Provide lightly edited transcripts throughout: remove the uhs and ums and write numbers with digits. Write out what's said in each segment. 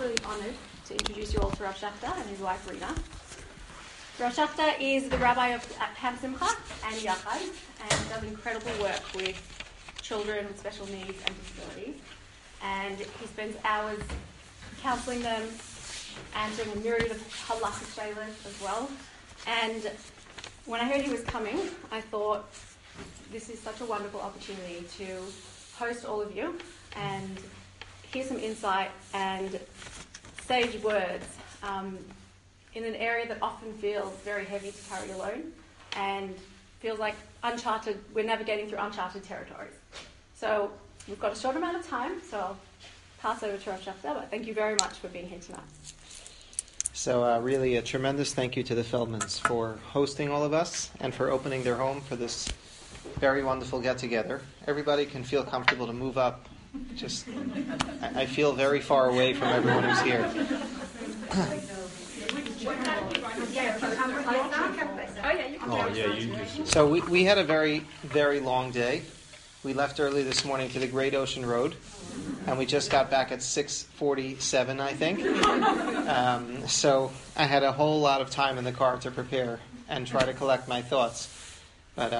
really honoured to introduce you all to Rav Shachta and his wife Rina. Rav Shachta is the rabbi of Ham Simcha and Yachad and does incredible work with children with special needs and disabilities. And he spends hours counselling them, answering a myriad of halachic shaylos as well. And when I heard he was coming, I thought this is such a wonderful opportunity to host all of you and hear some insight and sage words in an area that often feels very heavy to carry alone and feels like uncharted. We're navigating through uncharted territories. So we've got a short amount of time, so I'll pass over to Rav Shachta, but thank you very much for being here tonight. So really a tremendous thank you to the Feldmans for hosting all of us and for opening their home for this very wonderful get-together. Everybody can feel comfortable to move up. Just, I feel very far away from everyone who's here. So we had a very, very long day. We left early this morning to the Great Ocean Road, and we just got back at 6:47, I think. So I had a whole lot of time in the car to prepare and try to collect my thoughts. But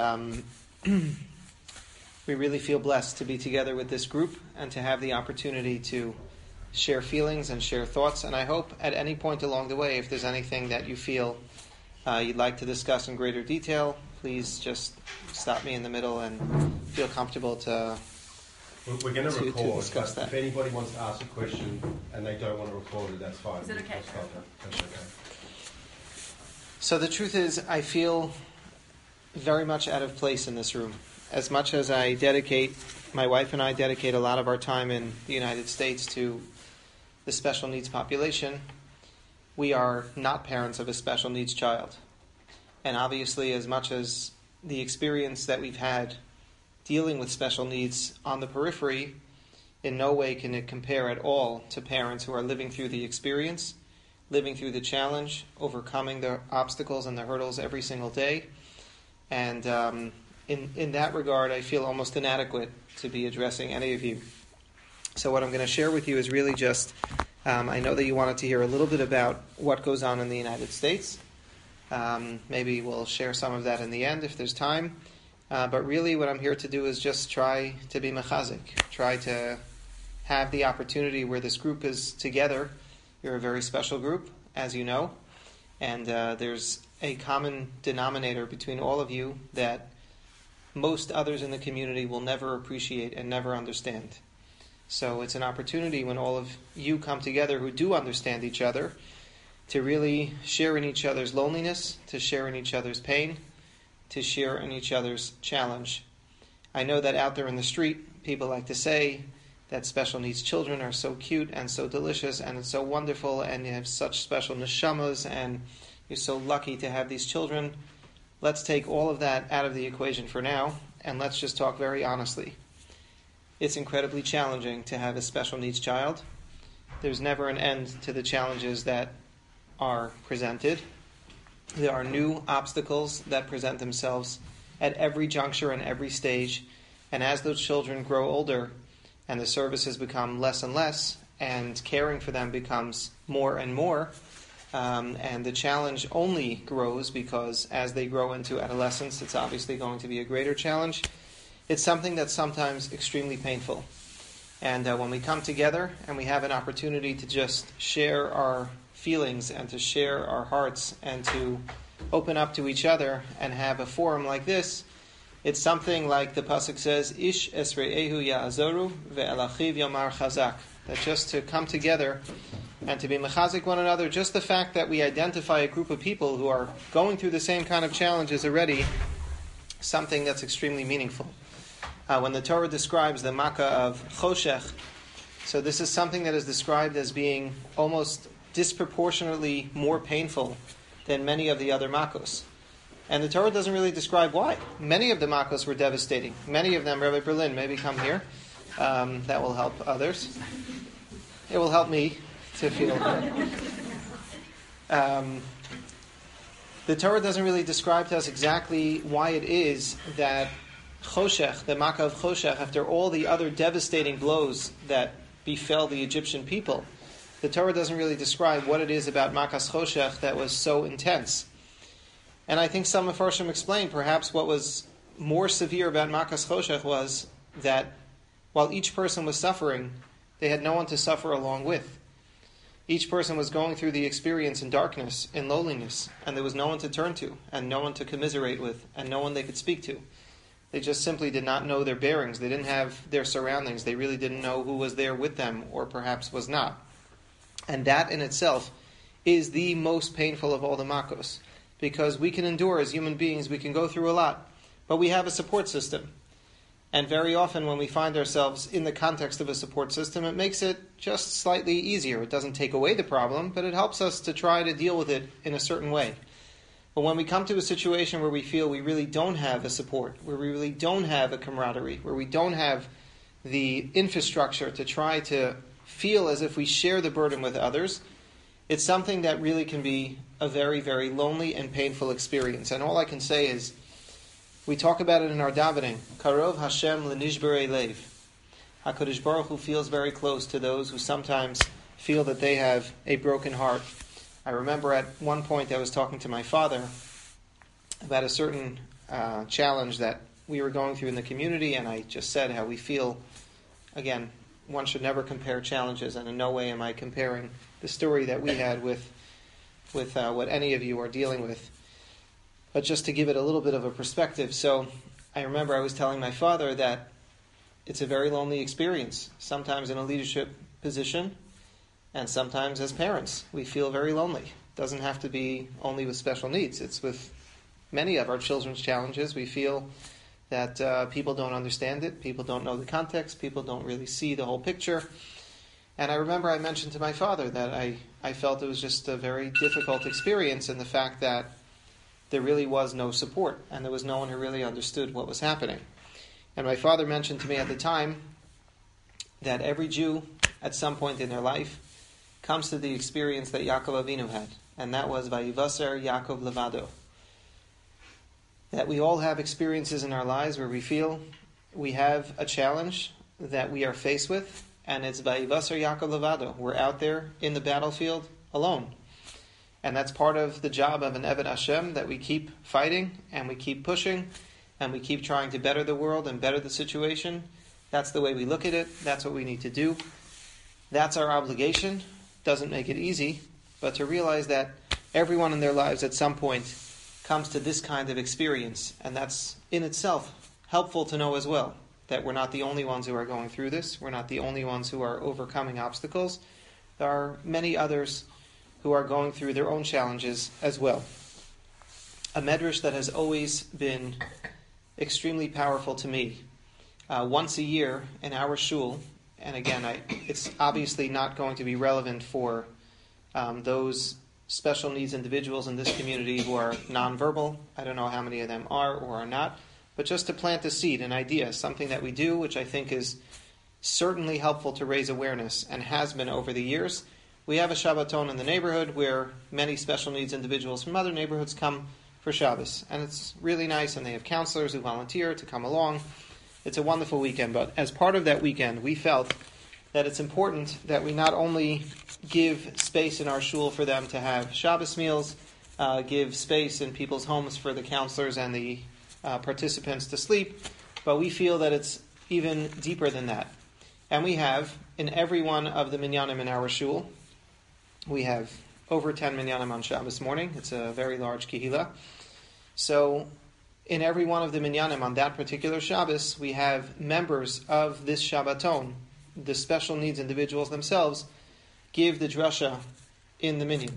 we really feel blessed to be together with this group and to have the opportunity to share feelings and share thoughts. And I hope at any point along the way, if there's anything that you feel you'd like to discuss in greater detail, please just stop me in the middle and feel comfortable to We're going to record, discuss that. If anybody wants to ask a question and they don't want to record it, that's fine. Is it okay? That's okay. So the truth is, I feel very much out of place in this room. As much as my wife and I dedicate a lot of our time in the United States to the special needs population, we are not parents of a special needs child. And obviously, as much as the experience that we've had dealing with special needs on the periphery, in no way can it compare at all to parents who are living through the experience, living through the challenge, overcoming the obstacles and the hurdles every single day. And in that regard, I feel almost inadequate to be addressing any of you. So what I'm going to share with you is really just, I know that you wanted to hear a little bit about what goes on in the United States. Maybe we'll share some of that in the end if there's time. But really what I'm here to do is just try to be mechazik, try to have the opportunity where this group is together. You're a very special group, as you know, and there's a common denominator between all of you that most others in the community will never appreciate and never understand. So it's an opportunity when all of you come together who do understand each other to really share in each other's loneliness, to share in each other's pain, to share in each other's challenge. I know that out there in the street, people like to say that special needs children are so cute and so delicious and it's so wonderful and you have such special neshamas and you're so lucky to have these children. Let's take all of that out of the equation for now and let's just talk very honestly. It's incredibly challenging to have a special needs child. There's never an end to the challenges that are presented. There are new obstacles that present themselves at every juncture and every stage. And as those children grow older and the services become less and less and caring for them becomes more and more, and the challenge only grows because as they grow into adolescence, it's obviously going to be a greater challenge. It's something that's sometimes extremely painful. And when we come together and we have an opportunity to just share our feelings and to share our hearts and to open up to each other and have a forum like this, it's something like the pasuk says, Ish esre'ehu ya'azoru ve'elachiv yomar chazak. That just to come together and to be mechazik one another, just the fact that we identify a group of people who are going through the same kind of challenges already, something that's extremely meaningful. When the Torah describes the makkah of choshech, so this is something that is described as being almost disproportionately more painful than many of the other makkos. And the Torah doesn't really describe why. Many of the makkos were devastating. Many of them, Rabbi Berlin, maybe come here. That will help others. It will help me to feel the Torah doesn't really describe to us exactly why it is that Choshech, the Makkah of Choshech, after all the other devastating blows that befell the Egyptian people, the Torah doesn't really describe what it is about Makas Choshech that was so intense. And I think some Mefarshim explain perhaps what was more severe about Makas Choshech was that while each person was suffering, they had no one to suffer along with. Each person was going through the experience in darkness, in loneliness, and there was no one to turn to, and no one to commiserate with, and no one they could speak to. They just simply did not know their bearings. They didn't have their surroundings. They really didn't know who was there with them, or perhaps was not. And that in itself is the most painful of all the makos, because we can endure as human beings, we can go through a lot, but we have a support system. And very often when we find ourselves in the context of a support system, it makes it just slightly easier. It doesn't take away the problem, but it helps us to try to deal with it in a certain way. But when we come to a situation where we feel we really don't have a support, where we really don't have a camaraderie, where we don't have the infrastructure to try to feel as if we share the burden with others, it's something that really can be a very, very lonely and painful experience. And all I can say is, we talk about it in our davening. Karov Hashem lenishberei lev. HaKadosh Baruch Hu feels very close to those who sometimes feel that they have a broken heart. I remember at one point I was talking to my father about a certain challenge that we were going through in the community, and I just said how we feel. Again, one should never compare challenges, and in no way am I comparing the story that we had with what any of you are dealing with. But just to give it a little bit of a perspective, so I remember I was telling my father that it's a very lonely experience, sometimes in a leadership position, and sometimes as parents. We feel very lonely. It doesn't have to be only with special needs. It's with many of our children's challenges. We feel that people don't understand it, people don't know the context, people don't really see the whole picture. And I remember I mentioned to my father that I felt it was just a very difficult experience in the fact that there really was no support, and there was no one who really understood what was happening. And my father mentioned to me at the time that every Jew, at some point in their life, comes to the experience that Yaakov Avinu had, and that was Vayivaser Yaakov Levado. That we all have experiences in our lives where we feel we have a challenge that we are faced with, and it's Vayivaser Yaakov Levado. We're out there in the battlefield alone. And that's part of the job of an Eved Hashem, that we keep fighting and we keep pushing and we keep trying to better the world and better the situation. That's the way we look at it. That's what we need to do. That's our obligation. Doesn't make it easy, but to realize that everyone in their lives at some point comes to this kind of experience, and that's in itself helpful to know as well, that we're not the only ones who are going through this. We're not the only ones who are overcoming obstacles. There are many others who are going through their own challenges as well. A medrash that has always been extremely powerful to me. Once a year in our shul, and again, it's obviously not going to be relevant for those special needs individuals in this community who are nonverbal. I don't know how many of them are or are not, but just to plant a seed, an idea, something that we do, which I think is certainly helpful to raise awareness and has been over the years. We have a Shabbaton in the neighborhood where many special needs individuals from other neighborhoods come for Shabbos. And it's really nice, and they have counselors who volunteer to come along. It's a wonderful weekend, but as part of that weekend, we felt that it's important that we not only give space in our shul for them to have Shabbos meals, give space in people's homes for the counselors and the participants to sleep, but we feel that it's even deeper than that. And we have, in every one of the minyanim in our shul, we have over 10 minyanim on Shabbos morning. It's a very large kehillah. So in every one of the minyanim on that particular Shabbos, we have members of this Shabbaton, the special needs individuals themselves, give the drasha in the minyan.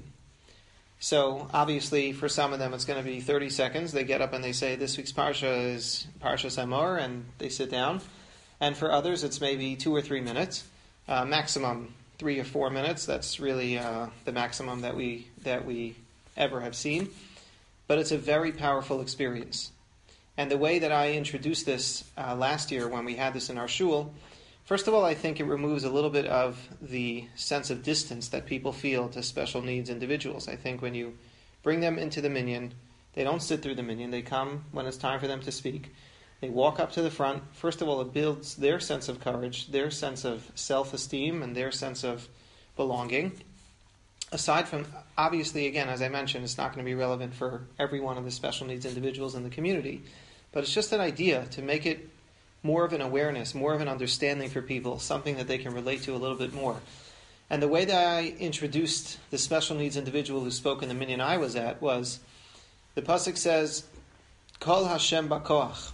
So obviously for some of them it's going to be 30 seconds. They get up and they say, this week's parsha is Parshas Emor, and they sit down. And for others it's maybe 2 or 3 minutes, maximum 3 or 4 minutes. That's really the maximum that we ever have seen. But it's a very powerful experience. And the way that I introduced this last year when we had this in our shul, first of all, I think it removes a little bit of the sense of distance that people feel to special needs individuals. I think when you bring them into the minyan, they don't sit through the minyan. They come when it's time for them to speak. They walk up to the front. First of all, it builds their sense of courage, their sense of self-esteem, and their sense of belonging. Aside from, obviously, again, as I mentioned, it's not going to be relevant for every one of the special needs individuals in the community, but it's just an idea to make it more of an awareness, more of an understanding for people, something that they can relate to a little bit more. And the way that I introduced the special needs individual who spoke in the minyan I was at was, the pasuk says, Kol Hashem Bakoach.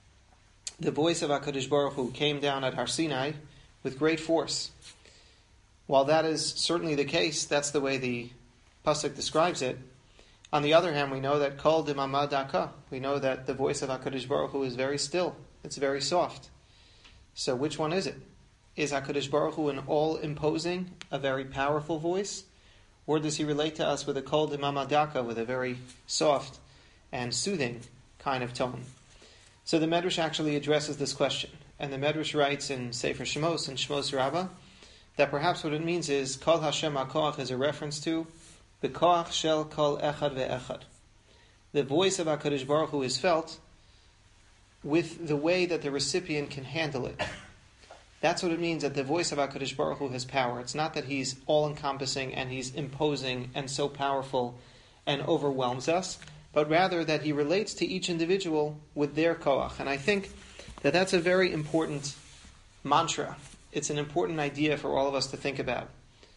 The voice of HaKadosh Baruch Hu came down at Har Sinai with great force. While that is certainly the case, that's the way the pasuk describes it. On the other hand, we know that Kol Dimama Daka. We know that the voice of HaKadosh Baruch Hu is very still. It's very soft. So which one is it? Is HaKadosh Baruch Hu an all-imposing, a very powerful voice? Or does he relate to us with a Kol Dimama Daka, with a very soft and soothing kind of tone? So the Medrash actually addresses this question. And the Medrash writes in Sefer Shemos, in Shemos Rabbah, that perhaps what it means is Kol Hashem HaKoach is a reference to the Koach Shel Kol Echad Ve'echad. The voice of HaKadosh Baruch Hu is felt with the way that the recipient can handle it. That's what it means that the voice of HaKadosh Baruch Hu has power. It's not that he's all-encompassing and he's imposing and so powerful and overwhelms us, but rather that he relates to each individual with their koach. And I think that that's a very important mantra. It's an important idea for all of us to think about.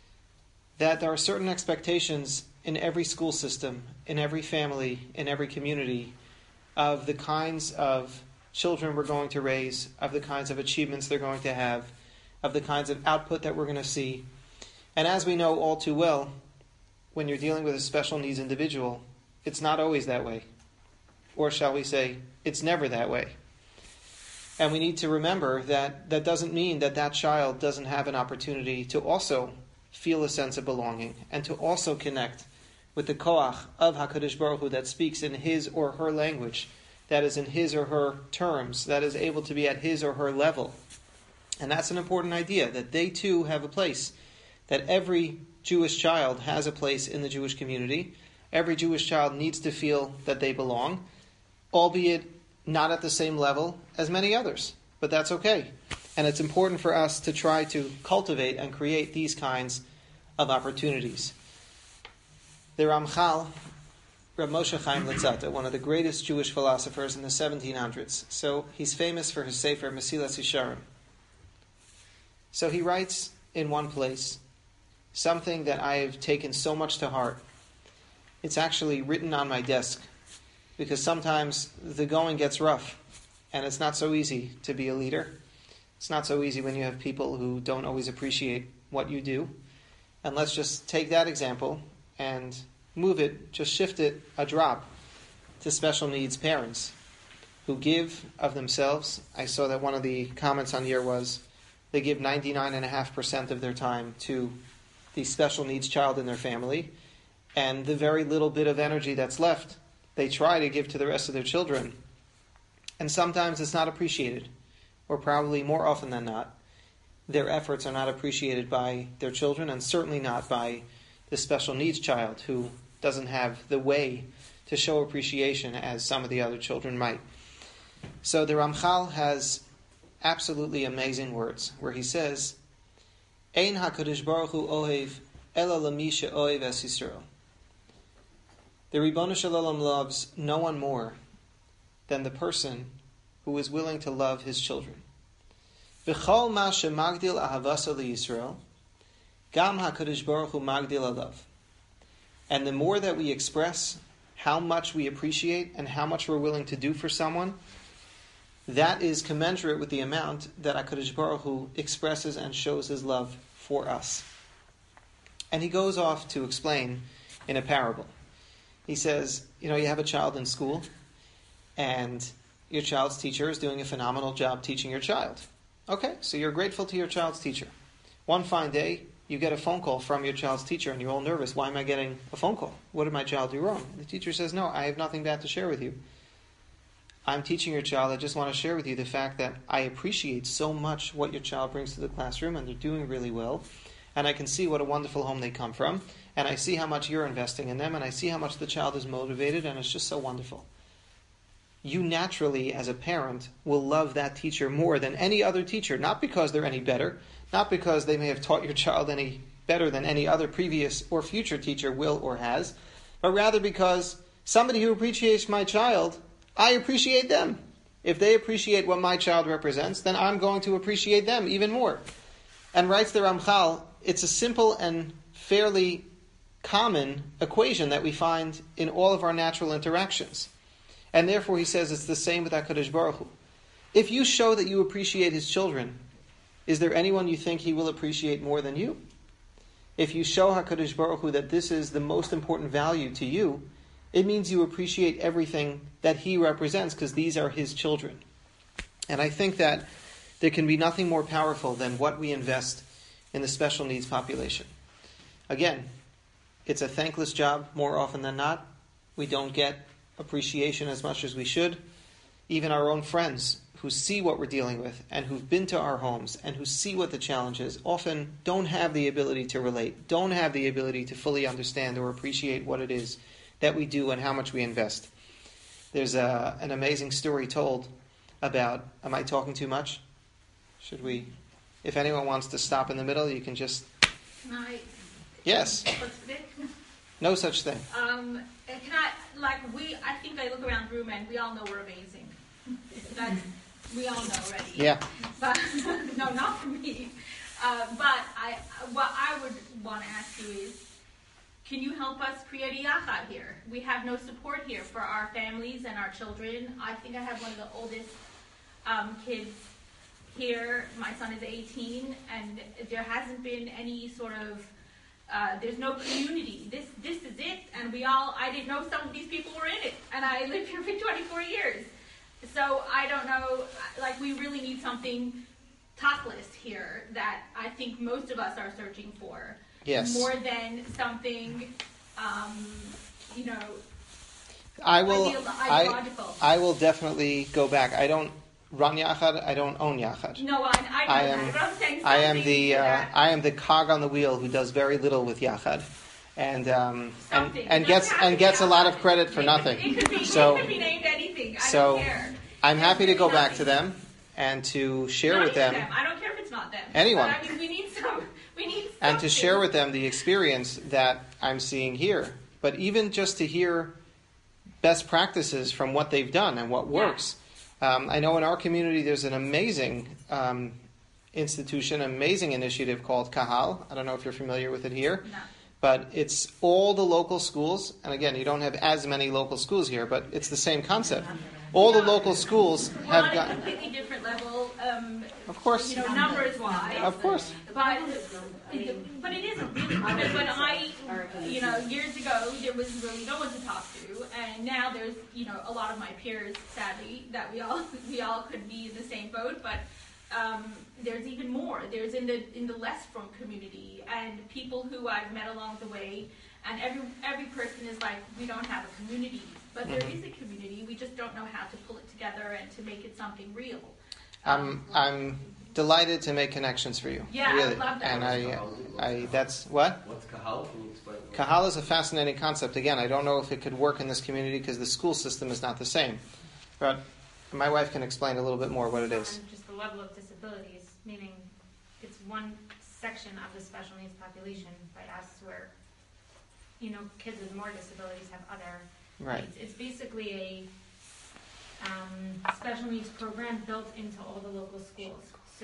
That there are certain expectations in every school system, in every family, in every community, of the kinds of children we're going to raise, of the kinds of achievements they're going to have, of the kinds of output that we're going to see. And as we know all too well, when you're dealing with a special needs individual, it's not always that way. Or shall we say, it's never that way. And we need to remember that that doesn't mean that that child doesn't have an opportunity to also feel a sense of belonging and to also connect with the koach of HaKadosh Baruch Hu that speaks in his or her language, that is in his or her terms, that is able to be at his or her level. And that's an important idea, that they too have a place, that every Jewish child has a place in the Jewish community. Every Jewish child needs to feel that they belong, albeit not at the same level as many others. But that's okay. And it's important for us to try to cultivate and create these kinds of opportunities. The Ramchal, Rav Moshe Chaim Luzzatto, one of the greatest Jewish philosophers in the 1700s. So he's famous for his Sefer Mesilas Yesharim. So he writes in one place something that I have taken so much to heart. It's actually written on my desk because sometimes the going gets rough and it's not so easy to be a leader. It's not so easy when you have people who don't always appreciate what you do. And let's just take that example and move it, just shift it a drop to special needs parents who give of themselves. I saw that one of the comments on here was they give 99.5% of their time to the special needs child in their family, and the very little bit of energy that's left, they try to give to the rest of their children. And sometimes it's not appreciated, or probably more often than not, their efforts are not appreciated by their children, and certainly not by the special needs child who doesn't have the way to show appreciation as some of the other children might. So the Ramchal has absolutely amazing words where he says, Ein HaKadosh Baruch Hu ohev ela lami she'ohev es Yisrael. The Ribono Shel Olam loves no one more than the person who is willing to love his children. V'chol ma shemagdil ahavasa liYisrael, gam HaKadosh Baruch Hu magdil alav. And the more that we express how much we appreciate and how much we're willing to do for someone, that is commensurate with the amount that HaKadosh Baruch Hu expresses and shows his love for us. And he goes off to explain in a parable. He says, you have a child in school, and your child's teacher is doing a phenomenal job teaching your child. Okay, so you're grateful to your child's teacher. One fine day, you get a phone call from your child's teacher, and you're all nervous. Why am I getting a phone call? What did my child do wrong? The teacher says, no, I have nothing bad to share with you. I'm teaching your child. I just want to share with you the fact that I appreciate so much what your child brings to the classroom, and they're doing really well. And I can see what a wonderful home they come from. And I see how much you're investing in them, and I see how much the child is motivated, and it's just so wonderful. You naturally, as a parent, will love that teacher more than any other teacher, not because they're any better, not because they may have taught your child any better than any other previous or future teacher will or has, but rather because somebody who appreciates my child, I appreciate them. If they appreciate what my child represents, then I'm going to appreciate them even more. And writes the Ramchal, it's a simple and fairly common equation that we find in all of our natural interactions. And therefore, he says it's the same with HaKadosh Baruch Hu. If you show that you appreciate his children, is there anyone you think he will appreciate more than you? If you show HaKadosh Baruch Hu that this is the most important value to you, it means you appreciate everything that he represents because these are his children. And I think that there can be nothing more powerful than what we invest in the special needs population. Again, it's a thankless job more often than not. We don't get appreciation as much as we should. Even our own friends who see what we're dealing with and who've been to our homes and who see what the challenge is often don't have the ability to relate, don't have the ability to fully understand or appreciate what it is that we do and how much we invest. There's an amazing story told about, am I talking too much? Should we, if anyone wants to stop in the middle, you can just... Can I... Yes. No such thing. Can I, I think I look around the room and we all know we're amazing. We all know already. Yeah. But, no, not for me. But what I would want to ask you is, can you help us create a yachad here? We have no support here for our families and our children. I think I have one of the oldest kids here. My son is 18, and there hasn't been any sort of, there's no community. This is it, and I didn't know some of these people were in it, and I lived here for 24 years. So I don't know, we really need something tachlis here that I think most of us are searching for. Yes. More than something, ideological. I will definitely go back. I don't run Yachad. I don't own Yachad. No, I know that. But I'm saying something I am the cog on the wheel who does very little with Yachad, and gets a lot of credit for nothing. It could be named anything. I don't care. I'm happy to go back to them and to share with them. I don't care if it's not them. Anyone. But, we need some. And to share with them the experience that I'm seeing here. But even just to hear best practices from what they've done and what works. I know in our community there's an amazing institution, amazing initiative called Kahal. I don't know if you're familiar with it here. No. But it's all the local schools. And again, you don't have as many local schools here, but it's the same concept. All the local schools have got... on a completely different level. Of course. Numbers-wise. Of course. But it isn't really, because when years ago, there was really no one to talk to, and now there's, a lot of my peers, sadly, that we all could be in the same boat, but there's even more. There's in the less from community, and people who I've met along the way, and every person is like, we don't have a community, but there is a community. We just don't know how to pull it together and to make it something real. I'm delighted to make connections for you. Yeah, really. I love that. And that's what? What's Kahal? Can you explain? Kahal is a fascinating concept. Again, I don't know if it could work in this community because the school system is not the same. But my wife can explain a little bit more what it is. And just the level of disabilities, meaning it's one section of the special needs population by us where, kids with more disabilities have other needs. It's basically a special needs program built into all the local schools. So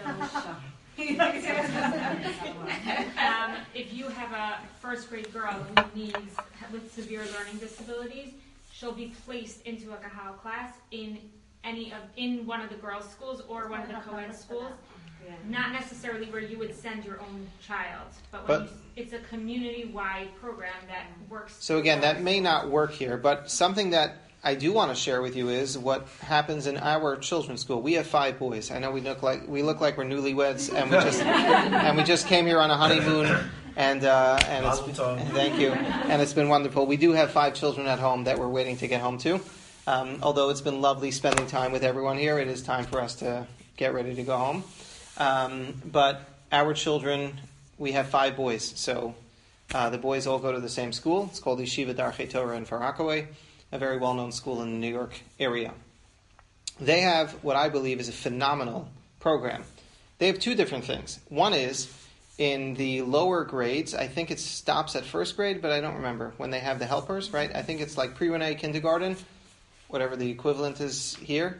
if you have a first grade girl who needs with severe learning disabilities, she'll be placed into a Kahal class in one of the girls' schools or one of the co-ed schools. Not necessarily where you would send your own child, but it's a community-wide program that works. So again, that may not work here, but something that I do want to share with you is what happens in our children's school. We have 5 boys. I know we look like we're newlyweds, and we just came here on a honeymoon, and it's thank you, and it's been wonderful. We do have 5 children at home that we're waiting to get home to. Although it's been lovely spending time with everyone here, it is time for us to get ready to go home. But our children, we have 5 boys, so the boys all go to the same school. It's called Yeshiva Darchei Torah in Far Rockaway, a very well-known school in the New York area. They have what I believe is a phenomenal program. They have 2 different things. One is In the lower grades, I think it stops at first grade, but I don't remember when they have the helpers, right? I think it's like pre-Renee kindergarten, whatever the equivalent is here.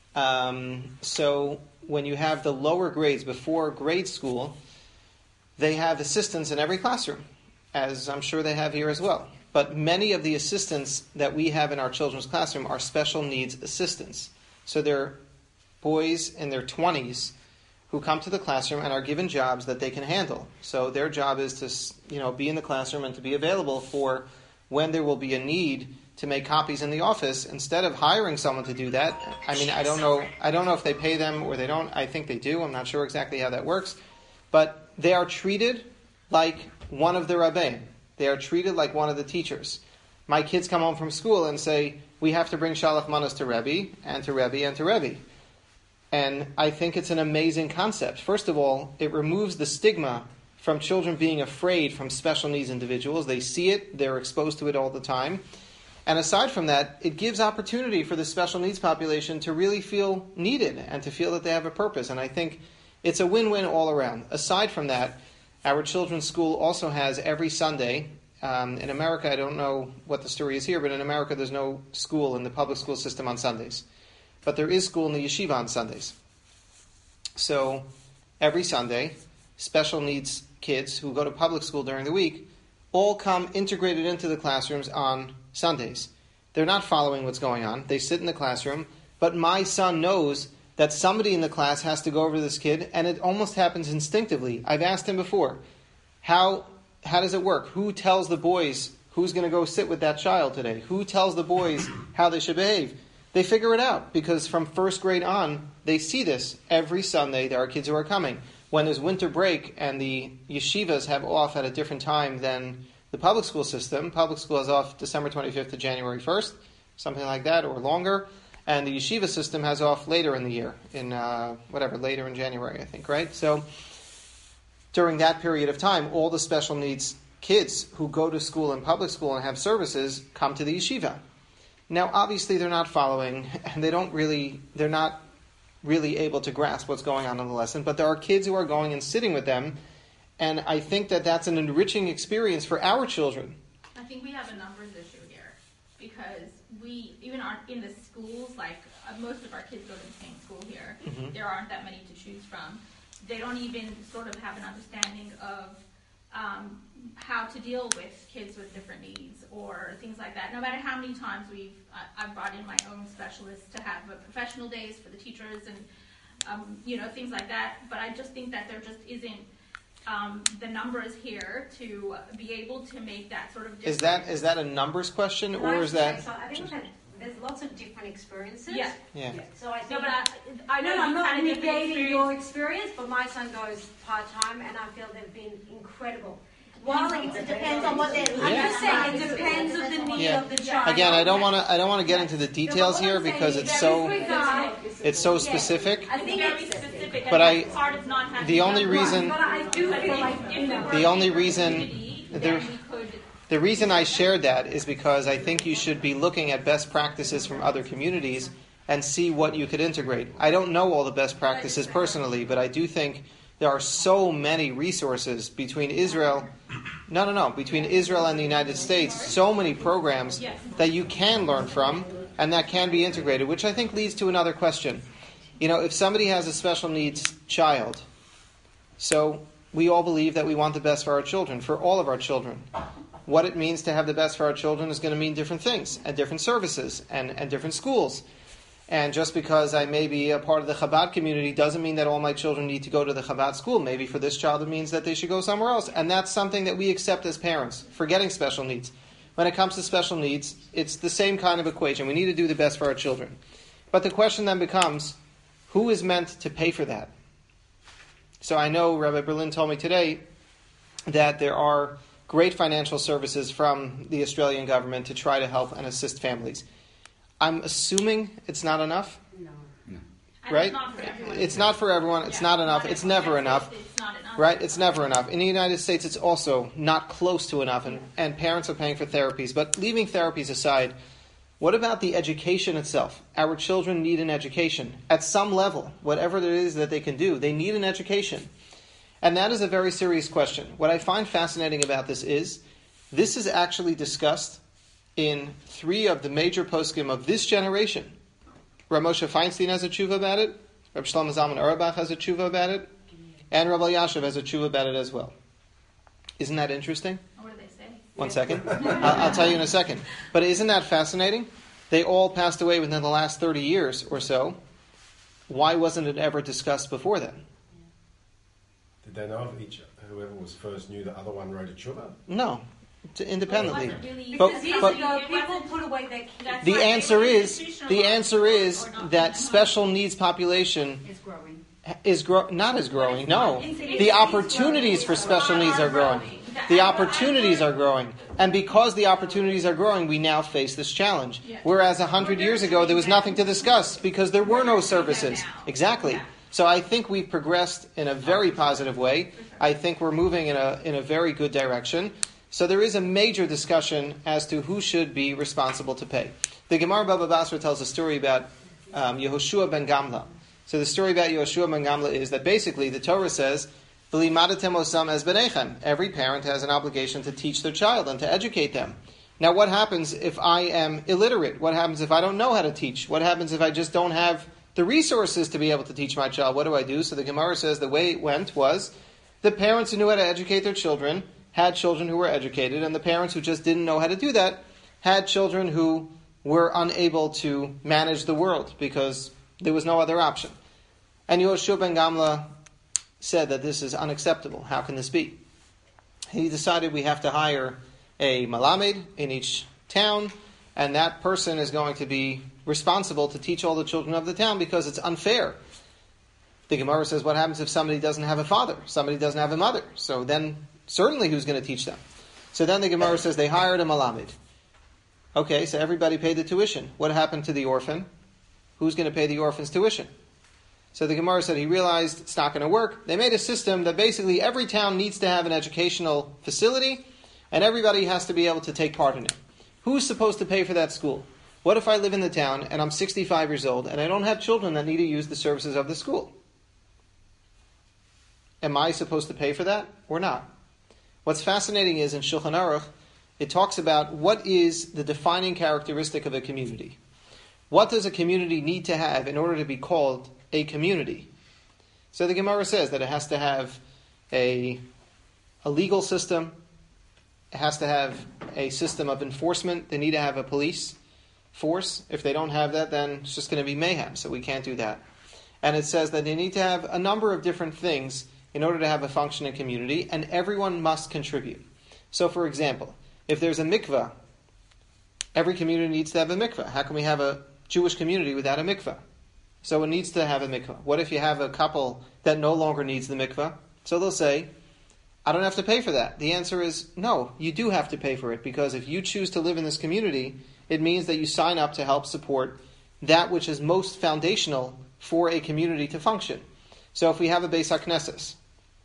So when you have the lower grades before grade school, they have assistants in every classroom, as I'm sure they have here as well. But many of the assistants that we have in our children's classroom are special needs assistants. So they're boys in their 20s who come to the classroom and are given jobs that they can handle. So their job is to, be in the classroom and to be available for when there will be a need to make copies in the office instead of hiring someone to do that. I mean, I don't know if they pay them or they don't. I think they do. I'm not sure exactly how that works. But they are treated like one of the rabbeim. They are treated like one of the teachers. My kids come home from school and say, we have to bring Shalach Manos to Rebbe, and to Rebbe, and to Rebbe. And I think it's an amazing concept. First of all, it removes the stigma from children being afraid from special needs individuals. They see it, they're exposed to it all the time. And aside from that, it gives opportunity for the special needs population to really feel needed and to feel that they have a purpose. And I think it's a win-win all around. Aside from that, our children's school also has every Sunday. In America, I don't know what the story is here, but in America there's no school in the public school system on Sundays. But there is school in the yeshiva on Sundays. So every Sunday, special needs kids who go to public school during the week all come integrated into the classrooms on Sundays. They're not following what's going on. They sit in the classroom, but my son knows that somebody in the class has to go over to this kid, and it almost happens instinctively. I've asked him before, how does it work? Who tells the boys who's going to go sit with that child today? Who tells the boys how they should behave? They figure it out because from first grade on, they see this every Sunday. There are kids who are coming. When there's winter break and the yeshivas have off at a different time than the public school system, public school is off December 25th to January 1st, something like that, or longer. And the yeshiva system has off later in the year, later in January, I think, right? So during that period of time, all the special needs kids who go to school in public school and have services come to the yeshiva. Now, obviously, they're not following, and they're not really able to grasp what's going on in the lesson, but there are kids who are going and sitting with them, and I think that that's an enriching experience for our children. I think we have a numbers issue here, because we, even in the schools, like most of our kids go to the same school here, there aren't that many to choose from. They don't even sort of have an understanding of how to deal with kids with different needs or things like that. No matter how many times I've brought in my own specialists to have professional days for the teachers and things like that. But I just think that there just isn't the numbers here to be able to make that sort of difference. Is that a numbers question, or is that? So I think that there's lots of different experiences. Yeah. So I think. No, but I know I'm you've not had a different negating your experience, but my son goes part-time, and I feel they've been incredible. Well, it depends on what they're. I'm just saying it depends on the need of the child. Again, I don't want to get into the details here because it's so specific. I think very specific. But and part of not having the only reason But I do feel like the reason I shared that is because I think you should be looking at best practices from other communities and see what you could integrate. I don't know all the best practices personally, but I do think there are so many resources between Israel and the United States, so many programs that you can learn from and that can be integrated, which I think leads to another question. If somebody has a special needs child, so we all believe that we want the best for our children, for all of our children. What it means to have the best for our children is going to mean different things and different services and different schools. And just because I may be a part of the Chabad community doesn't mean that all my children need to go to the Chabad school. Maybe for this child it means that they should go somewhere else. And that's something that we accept as parents, forgetting special needs. When it comes to special needs, it's the same kind of equation. We need to do the best for our children. But the question then becomes, who is meant to pay for that? So I know Rabbi Berlin told me today that there are great financial services from the Australian government to try to help and assist families. I'm assuming it's not enough. No. Right? It's not for everyone. It's not enough. It's never enough. It's not enough. Right? It's never enough. In the United States, it's also not close to enough, and parents are paying for therapies. But leaving therapies aside, what about the education itself? Our children need an education. At some level, whatever it is that they can do, they need an education. And that is a very serious question. What I find fascinating about this is actually discussed in 3 of the major poskim of this generation. Rav Moshe Feinstein has a tshuva about it, Rav Shlomo Zalman Auerbach has a tshuva about it, and Rav Elyashiv has a tshuva about it as well. Isn't that interesting? What do they say? One second. I'll tell you in a second. But isn't that fascinating? They all passed away within the last 30 years or so. Why wasn't it ever discussed before then? Did they know if whoever was first knew the other one wrote a tshuva? No. Independently. Because years ago, people put away their kids. The answer is that special needs population is not as growing. No, the opportunities for special needs are growing. The opportunities are growing, and because the opportunities are growing, we now face this challenge. Whereas 100 years ago, there was nothing to discuss because there were no services. Exactly. So I think we've progressed in a very positive way. I think we're moving in a very good direction. So there is a major discussion as to who should be responsible to pay. The Gemara Baba Basra tells a story about Yehoshua ben Gamla. So the story about Yehoshua ben Gamla is that basically the Torah says, "V'limadatem osam es benechem." Every parent has an obligation to teach their child and to educate them. Now what happens if I am illiterate? What happens if I don't know how to teach? What happens if I just don't have the resources to be able to teach my child? What do I do? So the Gemara says the way it went was the parents who knew how to educate their children had children who were educated, and the parents who just didn't know how to do that had children who were unable to manage the world because there was no other option. And Yehoshua ben Gamla said that this is unacceptable. How can this be? He decided we have to hire a malamed in each town, and that person is going to be responsible to teach all the children of the town because it's unfair. The Gemara says, what happens if somebody doesn't have a father? Somebody doesn't have a mother. So then certainly who's going to teach them? So then the Gemara says they hired a malamed. Okay, so everybody paid the tuition. What happened to the orphan? Who's going to pay the orphan's tuition? So the Gemara said he realized it's not going to work. They made a system that basically every town needs to have an educational facility and everybody has to be able to take part in it. Who's supposed to pay for that school? What if I live in the town and I'm 65 years old and I don't have children that need to use the services of the school? Am I supposed to pay for that or not? What's fascinating is in Shulchan Aruch, it talks about what is the defining characteristic of a community. What does a community need to have in order to be called a community? So the Gemara says that it has to have a legal system. It has to have a system of enforcement. They need to have a police force. If they don't have that, then it's just going to be mayhem, so we can't do that. And it says that they need to have a number of different things in order to have a functioning community, and everyone must contribute. So, for example, if there's a mikveh, every community needs to have a mikveh. How can we have a Jewish community without a mikveh? So it needs to have a mikveh. What if you have a couple that no longer needs the mikveh? So they'll say, I don't have to pay for that. The answer is, no, you do have to pay for it, because if you choose to live in this community, it means that you sign up to help support that which is most foundational for a community to function. So if we have a Beis HaKnesses,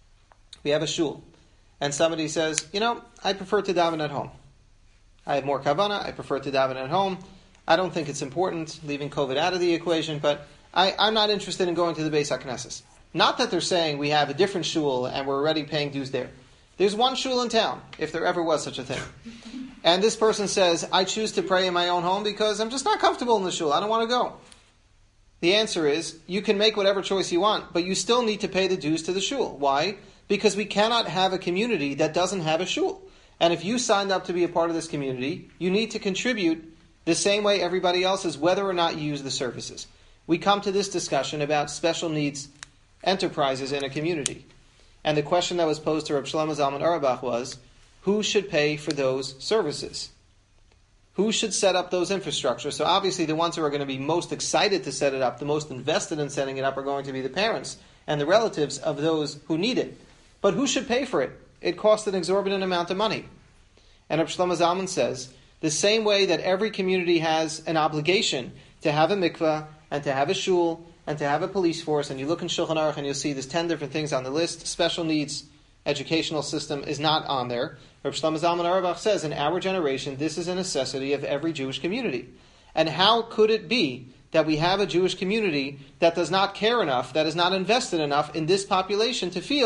we have a shul, and somebody says, I prefer to daven at home. I have more kavanah, I prefer to daven at home. I don't think it's important, leaving COVID out of the equation, but I'm not interested in going to the Beis HaKnesses. Not that they're saying we have a different shul and we're already paying dues there. There's one shul in town, if there ever was such a thing. And this person says, I choose to pray in my own home because I'm just not comfortable in the shul. I don't want to go. The answer is, you can make whatever choice you want, but you still need to pay the dues to the shul. Why? Because we cannot have a community that doesn't have a shul. And if you signed up to be a part of this community, you need to contribute the same way everybody else is, whether or not you use the services. We come to this discussion about special needs enterprises in a community. And the question that was posed to Rav Shlomo Zalman Auerbach was, who should pay for those services? Who should set up those infrastructures? So obviously the ones who are going to be most excited to set it up, the most invested in setting it up, are going to be the parents and the relatives of those who need it. But who should pay for it? It costs an exorbitant amount of money. And Rav Shlomo Zalman says, the same way that every community has an obligation to have a mikveh and to have a shul and to have a police force, and you look in Shulchan Aruch and you'll see there's 10 different things on the list. Special needs educational system is not on there. Rav Shlomo Zalman Auerbach says, in our generation, this is a necessity of every Jewish community. And how could it be that we have a Jewish community that does not care enough, that is not invested enough in this population to feel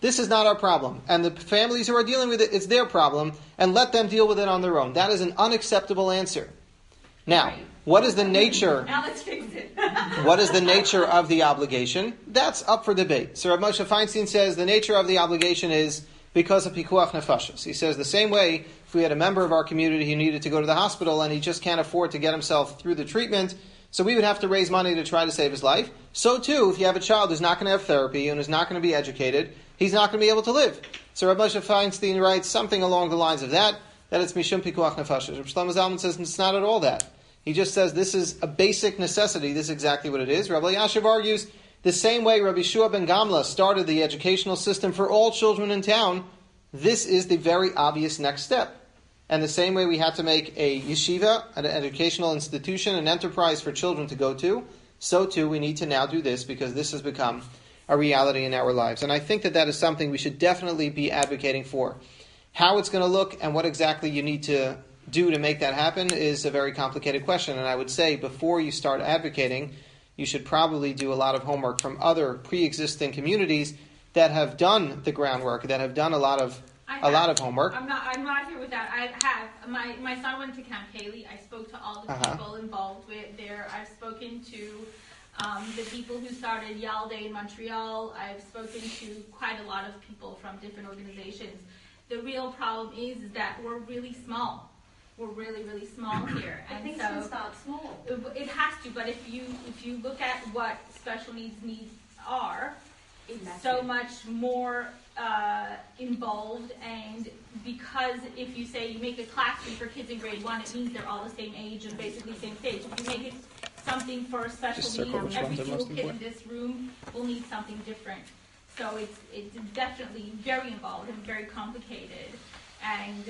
This is not our problem. And the families who are dealing with it, it's their problem, and let them deal with it on their own. That is an unacceptable answer. Now, what is the nature? Now let's fix it. What is the nature of the obligation? That's up for debate. So Rav Moshe Feinstein says the nature of the obligation is because of pikuach nefashos. He says the same way if we had a member of our community who needed to go to the hospital and he just can't afford to get himself through the treatment, so we would have to raise money to try to save his life. So too, if you have a child who's not going to have therapy and who's not going to be educated, he's not going to be able to live. So Rav Moshe Feinstein writes something along the lines of that it's mishum pikuach nefashos. Rav Shlomo Zalman says it's not at all that. He just says this is a basic necessity. This is exactly what it is. Rabbi Yashiv argues the same way Rabbi Shua ben Gamla started the educational system for all children in town. This is the very obvious next step. And the same way we had to make a yeshiva, an educational institution, an enterprise for children to go to, so too we need to now do this because this has become a reality in our lives. And I think that is something we should definitely be advocating for. How it's going to look and what exactly you need to do to make that happen is a very complicated question. And I would say before you start advocating, you should probably do a lot of homework from other pre-existing communities that have done the groundwork, that have done a lot of homework. I'm not here with that. I have. My son went to Camp Haley. I spoke to all the people involved with there. I've spoken to the people who started Yalday in Montreal. I've spoken to quite a lot of people from different organizations. The real problem is that we're really small. We're really, really small here, and things so can start small. It has to. But if you look at what special needs are, it's so much more involved. And because if you say you make a classroom for kids in grade 1, it means they're all the same age and basically same stage. If you make it something for special needs, every single kid in this room will need something different. So it's definitely very involved and very complicated, and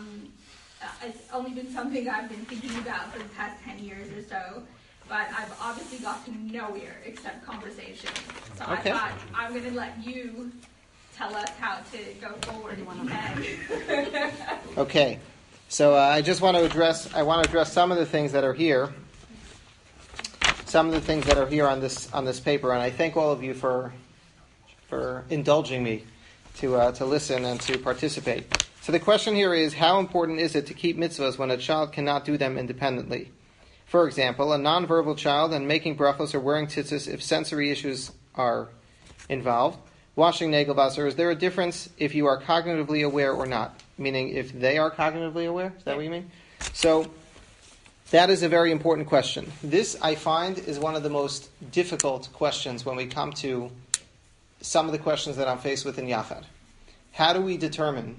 it's only been something I've been thinking about for the past 10 years or so, but I've obviously gotten nowhere except conversation. So Okay. I thought I'm going to let you tell us how to go forward if you can. Okay. So I want to address some of the things that are here. Some of the things that are here on this paper, and I thank all of you for indulging me to listen and to participate. So the question here is, how important is it to keep mitzvahs when a child cannot do them independently? For example, a nonverbal child and making brachos or wearing tzitzis if sensory issues are involved. Washing nagel vaser, is there a difference if you are cognitively aware or not? Meaning if they are cognitively aware? Is that what you mean? So that is a very important question. This, I find, is one of the most difficult questions when we come to some of the questions that I'm faced with in Yachad. How do we determine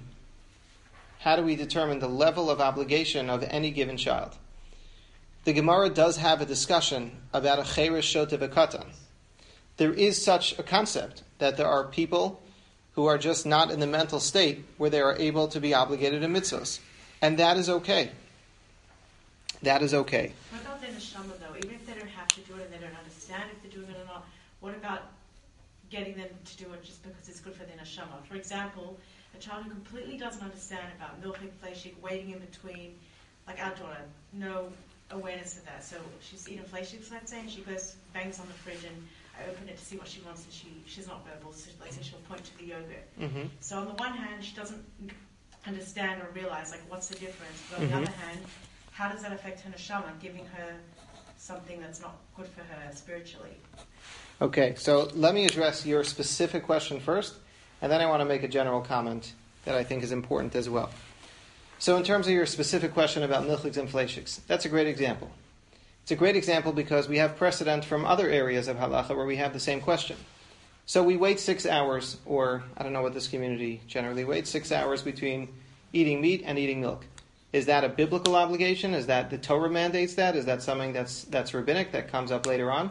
the level of obligation of any given child? The Gemara does have a discussion about a cheresh shotev v'katan. There is such a concept that there are people who are just not in the mental state where they are able to be obligated in mitzvahs. And that is okay. That is okay. What about the neshama though? Even if they don't have to do it and they don't understand if they're doing it or not, what about getting them to do it just because it's good for their neshama? For example, a child who completely doesn't understand about milking, fleishik, waiting in between, like our daughter, no awareness of that. So she's eating fleishiks, let's say, and she goes, bangs on the fridge, and I open it to see what she wants, and she's not verbal, so let's say she'll point to the yogurt. Mm-hmm. So on the one hand, she doesn't understand or realize, like, what's the difference? But on the other hand, how does that affect her neshama, giving her something that's not good for her spiritually? Okay, so let me address your specific question first, and then I want to make a general comment that I think is important as well. So in terms of your specific question about milchiks and fleishiks, that's a great example. It's a great example because we have precedent from other areas of halacha where we have the same question. So we wait 6 hours, or I don't know what this community generally waits, 6 hours between eating meat and eating milk. Is that a biblical obligation? Is that the Torah mandates that? Is that something that's rabbinic that comes up later on?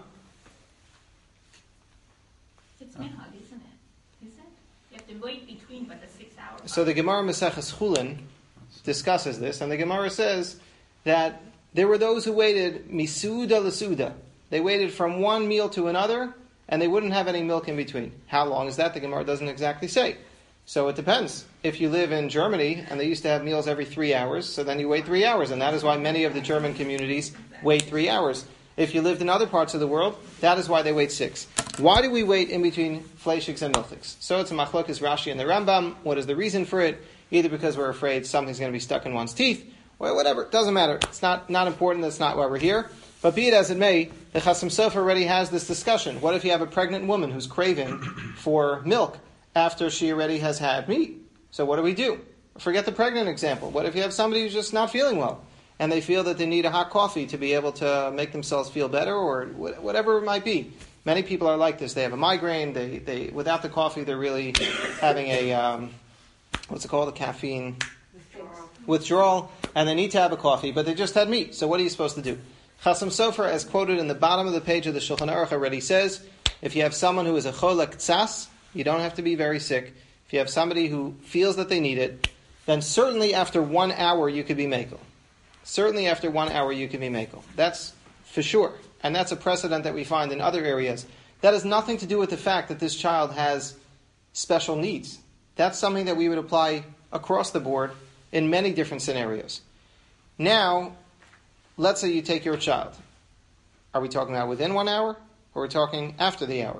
It's minhag, isn't it? Is it? You have to wait between, but the 6 hours. So the Gemara Maseches Chulin discusses this, and the Gemara says that there were those who waited misuda l'suda. They waited from one meal to another, and they wouldn't have any milk in between. How long is that? The Gemara doesn't exactly say. So it depends. If you live in Germany, and they used to have meals every 3 hours, so then you wait 3 hours, and that is why many of the German communities wait 3 hours. If you lived in other parts of the world, that is why they wait 6. Why do we wait in between fleishiks and milchiks? So it's a machlokes Rashi and the Rambam. What is the reason for it? Either because we're afraid something's going to be stuck in one's teeth, or whatever. It doesn't matter. It's not important. That's not why we're here. But be it as it may, the Chasam Sofer already has this discussion. What if you have a pregnant woman who's craving for milk after she already has had meat? So what do? Forget the pregnant example. What if you have somebody who's just not feeling well, and they feel that they need a hot coffee to be able to make themselves feel better, or whatever it might be? Many people are like this. They have a migraine. They without the coffee, they're really having a what's it called? A caffeine withdrawal, and they need to have a coffee, but they just had meat. So what are you supposed to do? Chasam Sofer, as quoted in the bottom of the page of the Shulchan Aruch, already says, if you have someone who is a cholak tzas, you don't have to be very sick. If you have somebody who feels that they need it, then certainly after 1 hour you could be mekel. Certainly after 1 hour you could be mekel. That's for sure. And that's a precedent that we find in other areas. That has nothing to do with the fact that this child has special needs. That's something that we would apply across the board in many different scenarios. Now, let's say you take your child. Are we talking about within 1 hour, or are we talking after the hour?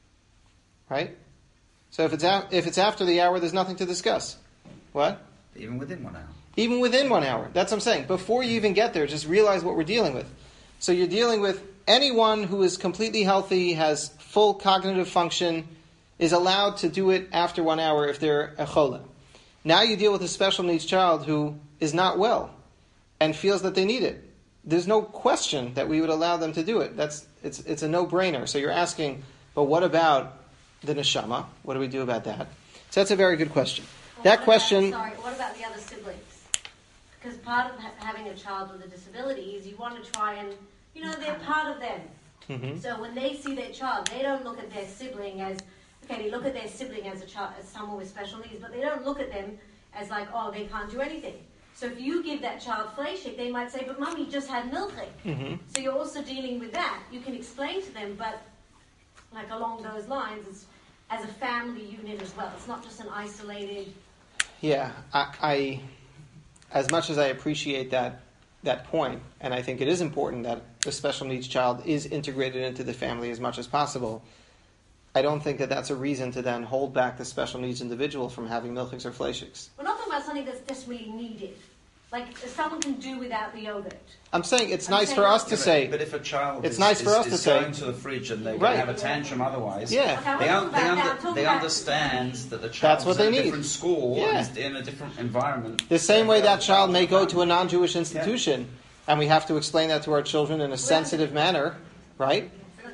Right? So if it's after the hour, there's nothing to discuss. What? Even within 1 hour. Even within 1 hour. That's what I'm saying. Before you even get there, just realize what we're dealing with. So you're dealing with anyone who is completely healthy, has full cognitive function, is allowed to do it after 1 hour if they're a chola. Now you deal with a special needs child who is not well and feels that they need it. There's no question that we would allow them to do it. It's a no-brainer. So you're asking, but what about the neshama? What do we do about that? So that's a very good question. What about the other siblings? Because part of having a child with a disability is you want to try and, they're part of them. Mm-hmm. So when they see their child, they don't look at their sibling as, they look at their sibling as a child, as someone with special needs, but they don't look at them as like, oh, they can't do anything. So if you give that child fleishik, they might say, but Mummy just had milchik. Mm-hmm. So you're also dealing with that. You can explain to them, but like along those lines, it's as a family unit as well. It's not just an isolated... Yeah, I as much as I appreciate that point, and I think it is important that the special needs child is integrated into the family as much as possible, I don't think that that's a reason to then hold back the special needs individual from having milchiks or fleishiks. We're not talking about something that's desperately needed. Like, someone can do without the yogurt. I'm saying it's nice for us to say... But if a child it's is, nice for us is to say, going to the fridge and they're right. going to have a tantrum otherwise, yeah. they understand that the child is in a different school, is in a different environment. The same way that child may go to a non-Jewish institution, and we have to explain that to our children in a sensitive manner, right?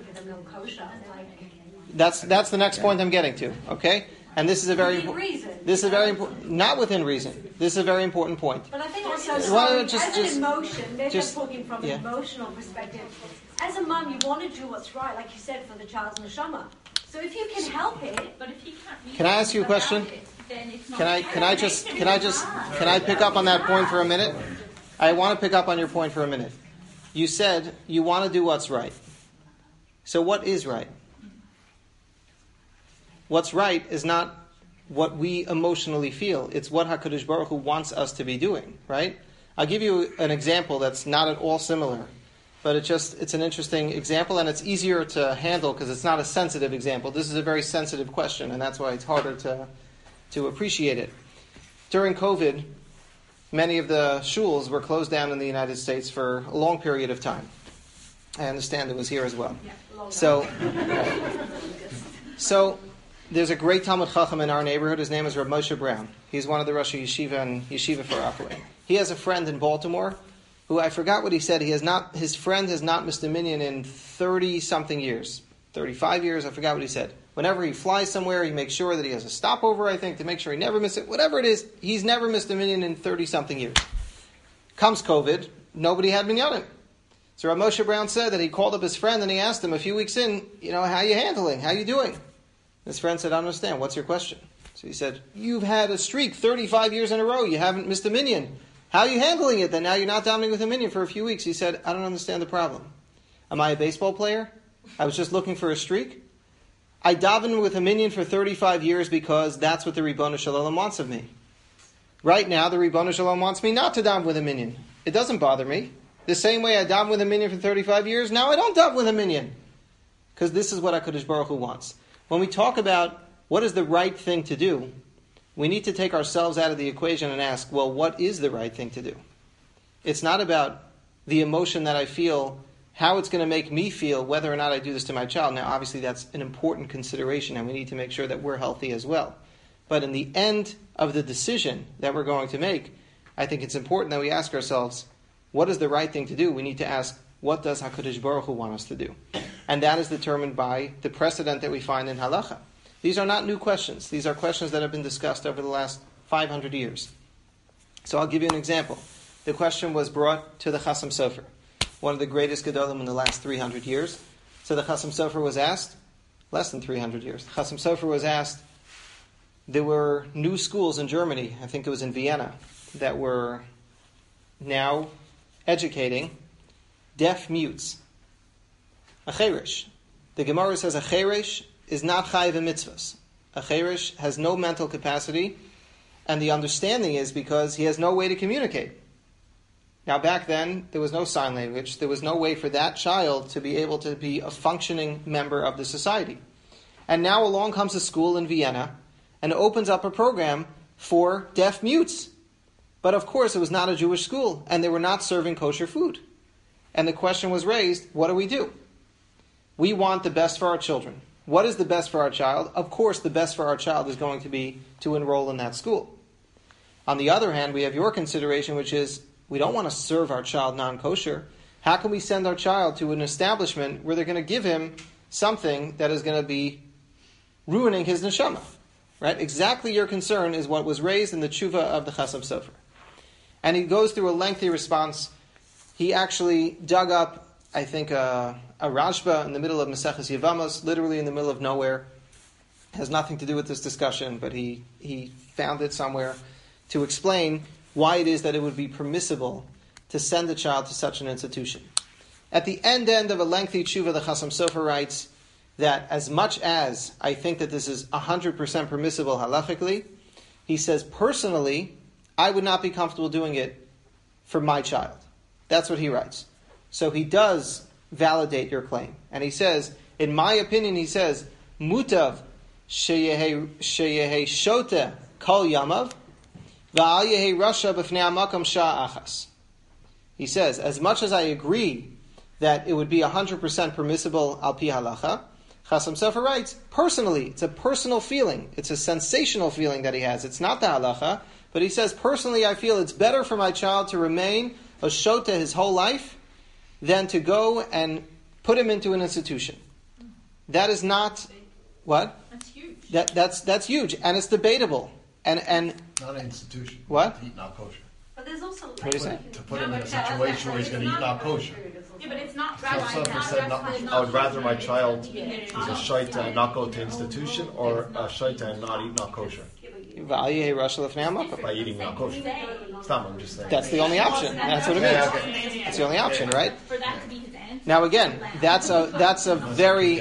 That's the next point I'm getting to, okay? And this is a very important. Not within reason. This is a very important point. But I think also, as an emotion, they're just talking from an emotional perspective. As a mum, you want to do what's right, like you said, for the child's neshama. So if you can help it, but if you can't, can I ask you a question? Can I pick up on that point for a minute? I want to pick up on your point for a minute. You said you want to do what's right. So what is right? What's right is not what we emotionally feel. It's what HaKadosh Baruch Hu wants us to be doing, right? I'll give you an example that's not at all similar, but it's an interesting example, and it's easier to handle because it's not a sensitive example. This is a very sensitive question, and that's why it's harder to appreciate it. During COVID, many of the shuls were closed down in the United States for a long period of time. I understand it was here as well. So there's a great Talmud Chacham in our neighborhood. His name is Rav Moshe Brown. He's one of the Rosh Yeshiva and Yeshiva for Rockaway. He has a friend in Baltimore who, I forgot what he said, his friend has not missed a minyan in 30-something years. 35 years, I forgot what he said. Whenever he flies somewhere, he makes sure that he has a stopover, I think, to make sure he never misses it. Whatever it is, he's never missed a minyan in 30-something years. Comes COVID, nobody had minyanim. So Rav Moshe Brown said that he called up his friend and he asked him a few weeks in, how you handling? How you doing? His friend said, I don't understand. What's your question? So he said, you've had a streak 35 years in a row. You haven't missed a minyan. How are you handling it? Then now you're not davening with a minyan for a few weeks. He said, I don't understand the problem. Am I a baseball player? I was just looking for a streak. I daven with a minyan for 35 years because that's what the Ribono Shel Olam wants of me. Right now, the Ribono Shel Olam wants me not to daven with a minyan. It doesn't bother me. The same way I daven with a minyan for 35 years, now I don't daven with a minyan. Because this is what HaKadosh Baruch Hu wants. When we talk about what is the right thing to do, we need to take ourselves out of the equation and ask, well, what is the right thing to do? It's not about the emotion that I feel, how it's going to make me feel, whether or not I do this to my child. Now, obviously, that's an important consideration, and we need to make sure that we're healthy as well. But in the end of the decision that we're going to make, I think it's important that we ask ourselves, what is the right thing to do? We need to ask, what does HaKadosh Baruch Hu want us to do? And that is determined by the precedent that we find in halacha. These are not new questions. These are questions that have been discussed over the last 500 years. So I'll give you an example. The question was brought to the Chasam Sofer, one of the greatest Gedolim in the last 300 years. So the Chasam Sofer was asked, less than 300 years, the Chasam Sofer was asked, there were new schools in Germany, I think it was in Vienna, that were now educating deaf mutes. A cheresh. The Gemara says a cheresh is not chayiv in mitzvahs. A cheresh has no mental capacity, and the understanding is because he has no way to communicate. Now back then, there was no sign language. There was no way for that child to be able to be a functioning member of the society. And now along comes a school in Vienna and opens up a program for deaf mutes. But of course, it was not a Jewish school, and they were not serving kosher food. And the question was raised, what do we do? We want the best for our children. What is the best for our child? Of course, the best for our child is going to be to enroll in that school. On the other hand, we have your consideration, which is, we don't want to serve our child non-kosher. How can we send our child to an establishment where they're going to give him something that is going to be ruining his neshama? Right? Exactly your concern is what was raised in the tshuva of the Chasam Sofer. And he goes through a lengthy response. He actually dug up, I think, a Rashba in the middle of Maseches Yevamos, literally in the middle of nowhere. It has nothing to do with this discussion, but he found it somewhere to explain why it is that it would be permissible to send a child to such an institution. At the end of a lengthy tshuva, the Chasam Sofer writes that as much as I think that this is 100% permissible halachically, he says, personally, I would not be comfortable doing it for my child. That's what he writes. So he does validate your claim. And he says, in my opinion, he says, Mutav sheyehe shota kol yamav v'al yehe rasha b'fnei hamakam shah achas. He says, as much as I agree that it would be 100% permissible al pi halacha, Chasam Sofer writes, personally, it's a personal feeling. It's a sensational feeling that he has. It's not the halacha, but he says, personally, I feel it's better for my child to remain a shota his whole life than to go and put him into an institution. That is not what? That's huge. That's huge, and it's debatable. And not an institution. What? To eat not kosher. But there's also what do you say? To put him in a situation where he's going to eat not kosher. Yeah, but it's not I would rather my child is a shaita and not go to institution, or a shaita and not eat not kosher. By eating not kosher. I'm just saying. That's the only option. That's what it means. Okay. That's the only option, right? For that to be his answer. Now again, that's a very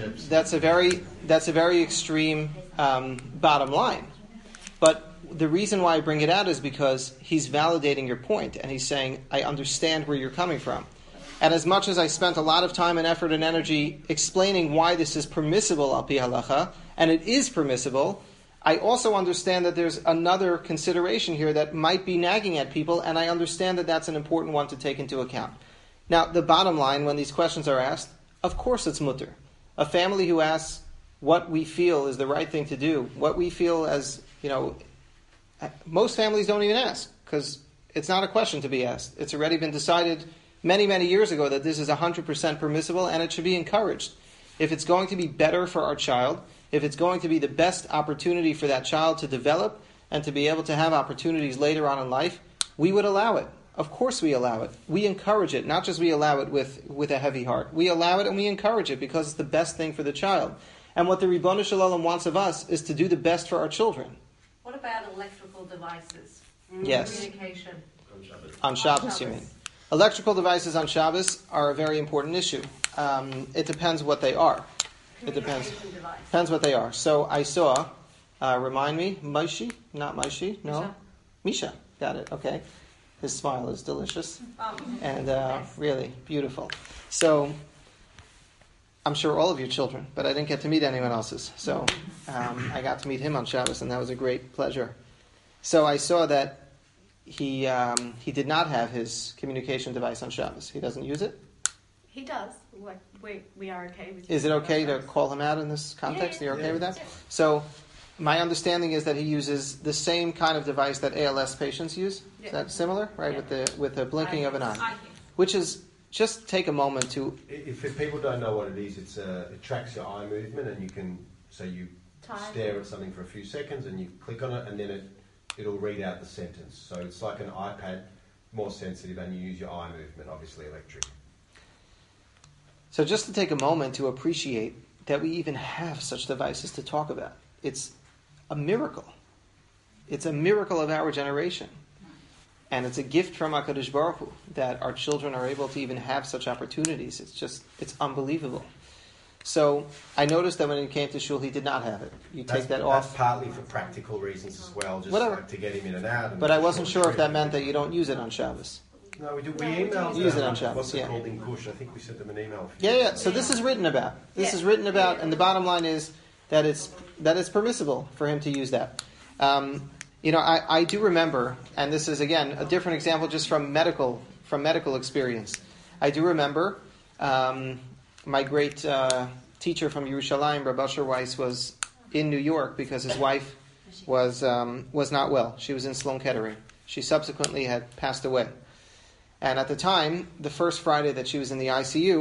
extreme bottom line. But the reason why I bring it out is because he's validating your point, and he's saying, I understand where you're coming from. And as much as I spent a lot of time and effort and energy explaining why this is permissible al pi halacha, and it is permissible, I also understand that there's another consideration here that might be nagging at people, and I understand that that's an important one to take into account. Now, the bottom line, when these questions are asked, of course it's mutter. A family who asks what we feel is the right thing to do, what we feel as, most families don't even ask, because it's not a question to be asked. It's already been decided many, many years ago that this is 100% permissible, and it should be encouraged. If it's going to be better for our child, if it's going to be the best opportunity for that child to develop and to be able to have opportunities later on in life, we would allow it. Of course we allow it. We encourage it. Not just we allow it with a heavy heart. We allow it and we encourage it because it's the best thing for the child. And what the Ribono Shel Olam wants of us is to do the best for our children. What about electrical devices? Yes. Communication. On Shabbos, you mean. Electrical devices on Shabbos are a very important issue. It depends what they are. It depends what they are. So I saw, remind me, Maishi? Not Maishi? No? Misha. Got it, okay. His smile is delicious and really beautiful. So I'm sure all of your children, but I didn't get to meet anyone else's. So I got to meet him on Shabbos, and that was a great pleasure. So I saw that he did not have his communication device on Shabbos. He doesn't use it? He does. We are okay with. Is it okay to call him out in this context? You're okay with that? Yeah. So my understanding is that he uses the same kind of device that ALS patients use. Yeah. Is that similar? Right, with the blinking of an eye. Which is, just take a moment to... If people don't know what it is, it tracks your eye movement, and you can... So you stare at something for a few seconds, and you click on it, and then it'll read out the sentence. So it's like an iPad, more sensitive, and you use your eye movement, obviously electric. So just to take a moment to appreciate that we even have such devices to talk about. It's a miracle. It's a miracle of our generation. And it's a gift from HaKadosh Baruch Hu that our children are able to even have such opportunities. It's unbelievable. So I noticed that when he came to shul, he did not have it. Take that off. That's partly for practical reasons as well, just to get him in and out. But I wasn't sure if that meant that you don't use it on Shabbos. No, we do. We emailed use it on Shabbos. What's it called in Gush? I think we sent them an email. Yeah. So this is written about. And the bottom line is that it's permissible for him to use that. I do remember, and this is again a different example just from medical experience. I do remember my great teacher from Yerushalayim, Rabbi Asher Weiss, was in New York because his wife was not well. She was in Sloan Kettering. She subsequently had passed away. And at the time, the first Friday that she was in the ICU,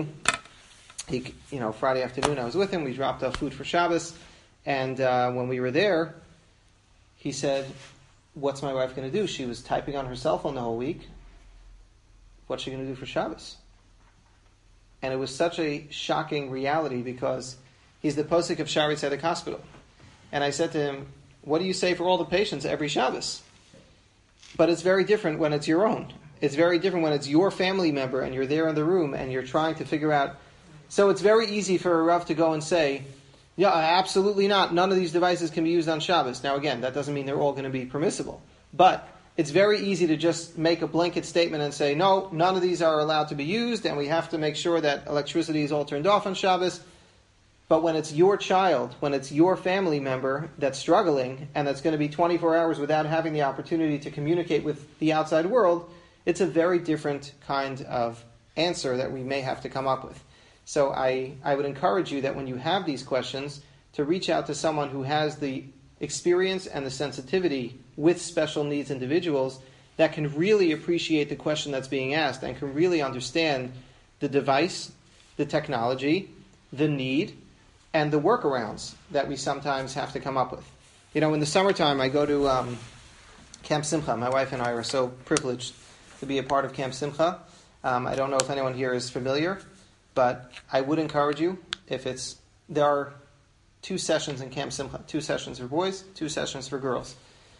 Friday afternoon I was with him. We dropped off food for Shabbos. And when we were there, he said, "What's my wife going to do? She was typing on her cell phone the whole week. What's she going to do for Shabbos?" And it was such a shocking reality because he's the posek of Shaarei Tzedek Hospital. And I said to him, "What do you say for all the patients every Shabbos?" But it's very different when it's your own. It's very different when it's your family member and you're there in the room and you're trying to figure out. So it's very easy for a Rav to go and say, "Yeah, absolutely not. None of these devices can be used on Shabbos." Now again, that doesn't mean they're all going to be permissible. But it's very easy to just make a blanket statement and say, "No, none of these are allowed to be used and we have to make sure that electricity is all turned off on Shabbos." But when it's your child, when it's your family member that's struggling and that's going to be 24 hours without having the opportunity to communicate with the outside world, it's a very different kind of answer that we may have to come up with. So I would encourage you that when you have these questions, to reach out to someone who has the experience and the sensitivity with special needs individuals that can really appreciate the question that's being asked and can really understand the device, the technology, the need, and the workarounds that we sometimes have to come up with. In the summertime, I go to Camp Simcha. My wife and I are so privileged to be a part of Camp Simcha. I don't know if anyone here is familiar, but I would encourage you, there are 2 sessions in Camp Simcha, 2 sessions for boys, 2 sessions for girls.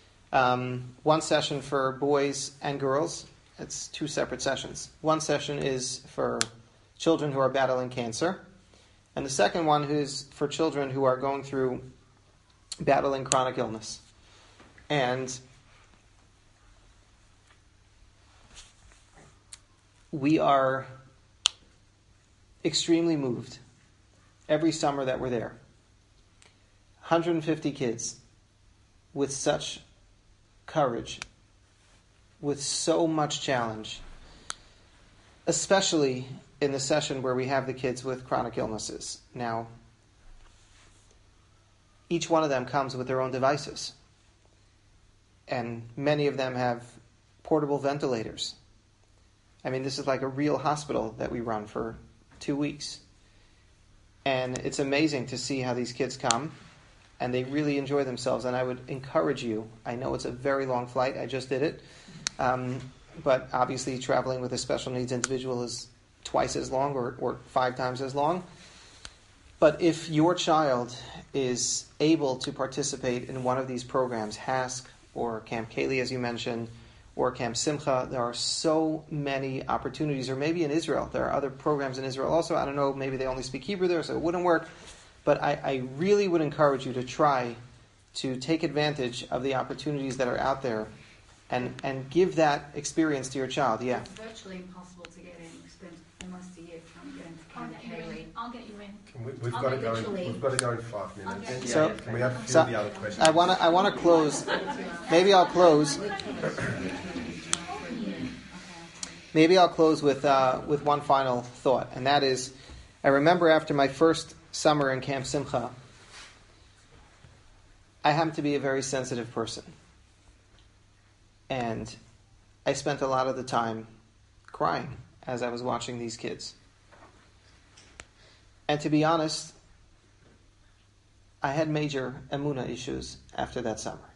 1 session for boys and girls, it's 2 separate sessions. 1 session is for children who are battling cancer, and the second one is for children who are going through battling chronic illness. And we are extremely moved every summer that we're there. 150 kids with such courage, with so much challenge, especially in the session where we have the kids with chronic illnesses. Now, each one of them comes with their own devices, and many of them have portable ventilators. I mean, this is like a real hospital that we run for 2 weeks. And it's amazing to see how these kids come, and they really enjoy themselves. And I would encourage you, I know it's a very long flight, I just did it, but obviously traveling with a special needs individual is twice as long or 5 times as long. But if your child is able to participate in one of these programs, HASC or Camp Kaylee, as you mentioned, or Camp Simcha, there are so many opportunities. Or maybe in Israel, there are other programs in Israel also. I don't know, maybe they only speak Hebrew there, so it wouldn't work. But I really would encourage you to try to take advantage of the opportunities that are out there and give that experience to your child. Yeah. It's virtually impossible to get in. We spent almost a year trying to get into Canberra. I'll get you in. We've got to go in 5 minutes. So, can we have a few of the other questions? I want to close. Maybe I'll close. Maybe I'll close with one final thought, and that is, I remember after my first summer in Camp Simcha, I happen to be a very sensitive person. And I spent a lot of the time crying as I was watching these kids. And to be honest, I had major emunah issues after that summer.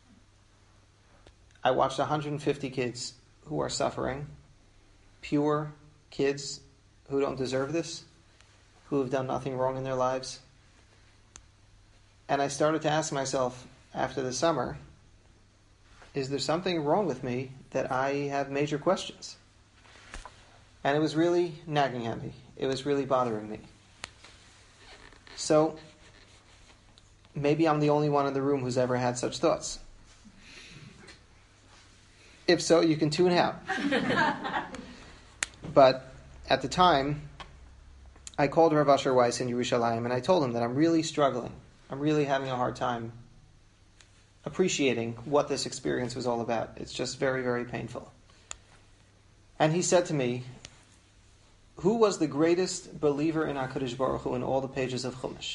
I watched 150 kids who are suffering, pure kids who don't deserve this, who have done nothing wrong in their lives. And I started to ask myself after the summer, is there something wrong with me that I have major questions? And it was really nagging at me. It was really bothering me. So, maybe I'm the only one in the room who's ever had such thoughts. If so, you can tune out. But at the time, I called Rav Asher Weiss in Yerushalayim and I told him that I'm really struggling. I'm really having a hard time appreciating what this experience was all about. It's just very, very painful. And he said to me, who was the greatest believer in HaKadosh Baruch Hu in all the pages of Chumash?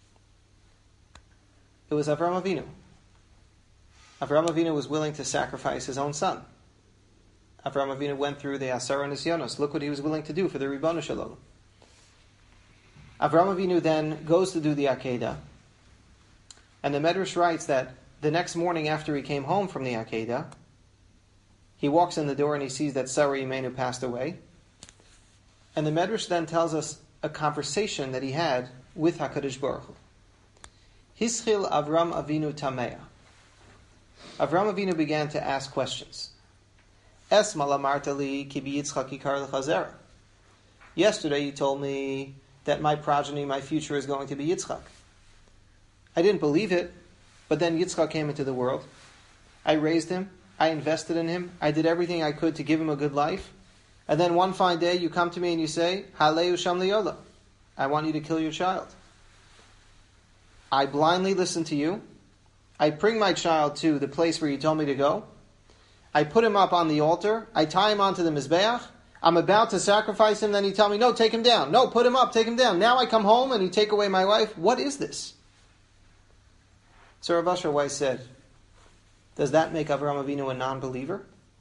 It was Avraham Avinu. Avraham Avinu was willing to sacrifice his own son. Avraham Avinu went through the Asara Nisyonos. Look what he was willing to do for the Ribbonu Shalom. Avraham Avinu then goes to do the Akedah. And the Medrash writes that the next morning after he came home from the Akedah, he walks in the door and he sees that Sarah Imenu passed away. And the Medrash then tells us a conversation that he had with HaKadosh Baruch Hu. Hischil Avram Avinu Tameya. Avram Avinu began to ask questions. Es malamartali ki biyitzchak yikar l'chazera. Yesterday you told me that my progeny, my future is going to be Yitzchak. I didn't believe it, but then Yitzchak came into the world. I raised him. I invested in him. I did everything I could to give him a good life. And then one fine day you come to me and you say, Haleu sham liyola. I want you to kill your child. I blindly listen to you. I bring my child to the place where you told me to go. I put him up on the altar. I tie him onto the Mizbeach. I'm about to sacrifice him. Then you tell me, no, take him down. No, put him up, take him down. Now I come home and you take away my wife. What is this? So Rav Asher Weiss said, does that make Avraham Avinu a non-believer?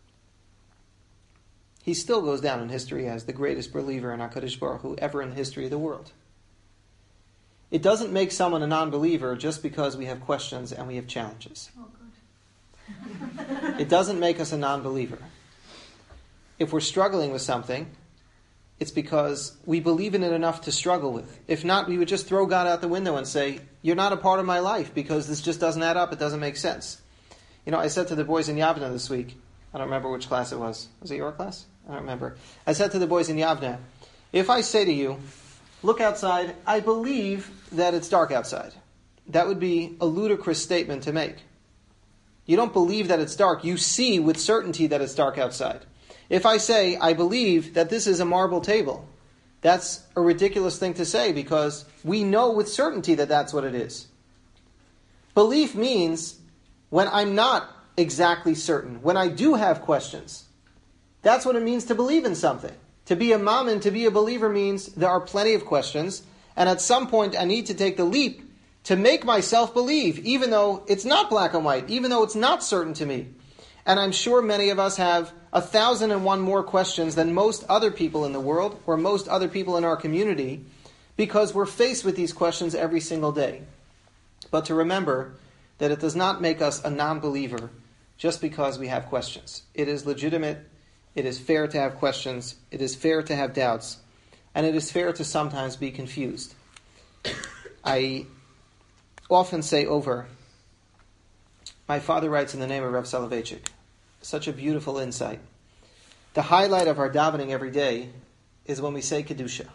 He still goes down in history as the greatest believer in HaKadosh Baruch Hu ever in the history of the world. It doesn't make someone a non-believer just because we have questions and we have challenges. Oh, good. It doesn't make us a non-believer. If we're struggling with something, it's because we believe in it enough to struggle with. If not, we would just throw God out the window and say, you're not a part of my life because this just doesn't add up, it doesn't make sense. You know, I said to the boys in Yavna this week, I don't remember which class it was. Was it your class? I don't remember. I said to the boys in Yavna, if I say to you, look outside, I believe that it's dark outside. That would be a ludicrous statement to make. You don't believe that it's dark. You see with certainty that it's dark outside. If I say, I believe that this is a marble table, that's a ridiculous thing to say because we know with certainty that that's what it is. Belief means when I'm not exactly certain, when I do have questions. That's what it means to believe in something. To be a mammon, to be a believer means there are plenty of questions, and at some point I need to take the leap to make myself believe, even though it's not black and white, even though it's not certain to me. And I'm sure many of us have 1,001 more questions than most other people in the world, or most other people in our community, because we're faced with these questions every single day. But to remember that it does not make us a non-believer just because we have questions. It is legitimate. It is fair to have questions. It is fair to have doubts. And it is fair to sometimes be confused. I often say over, my father writes in the name of Rav Soloveitchik, such a beautiful insight. The highlight of our davening every day is when we say Kedusha.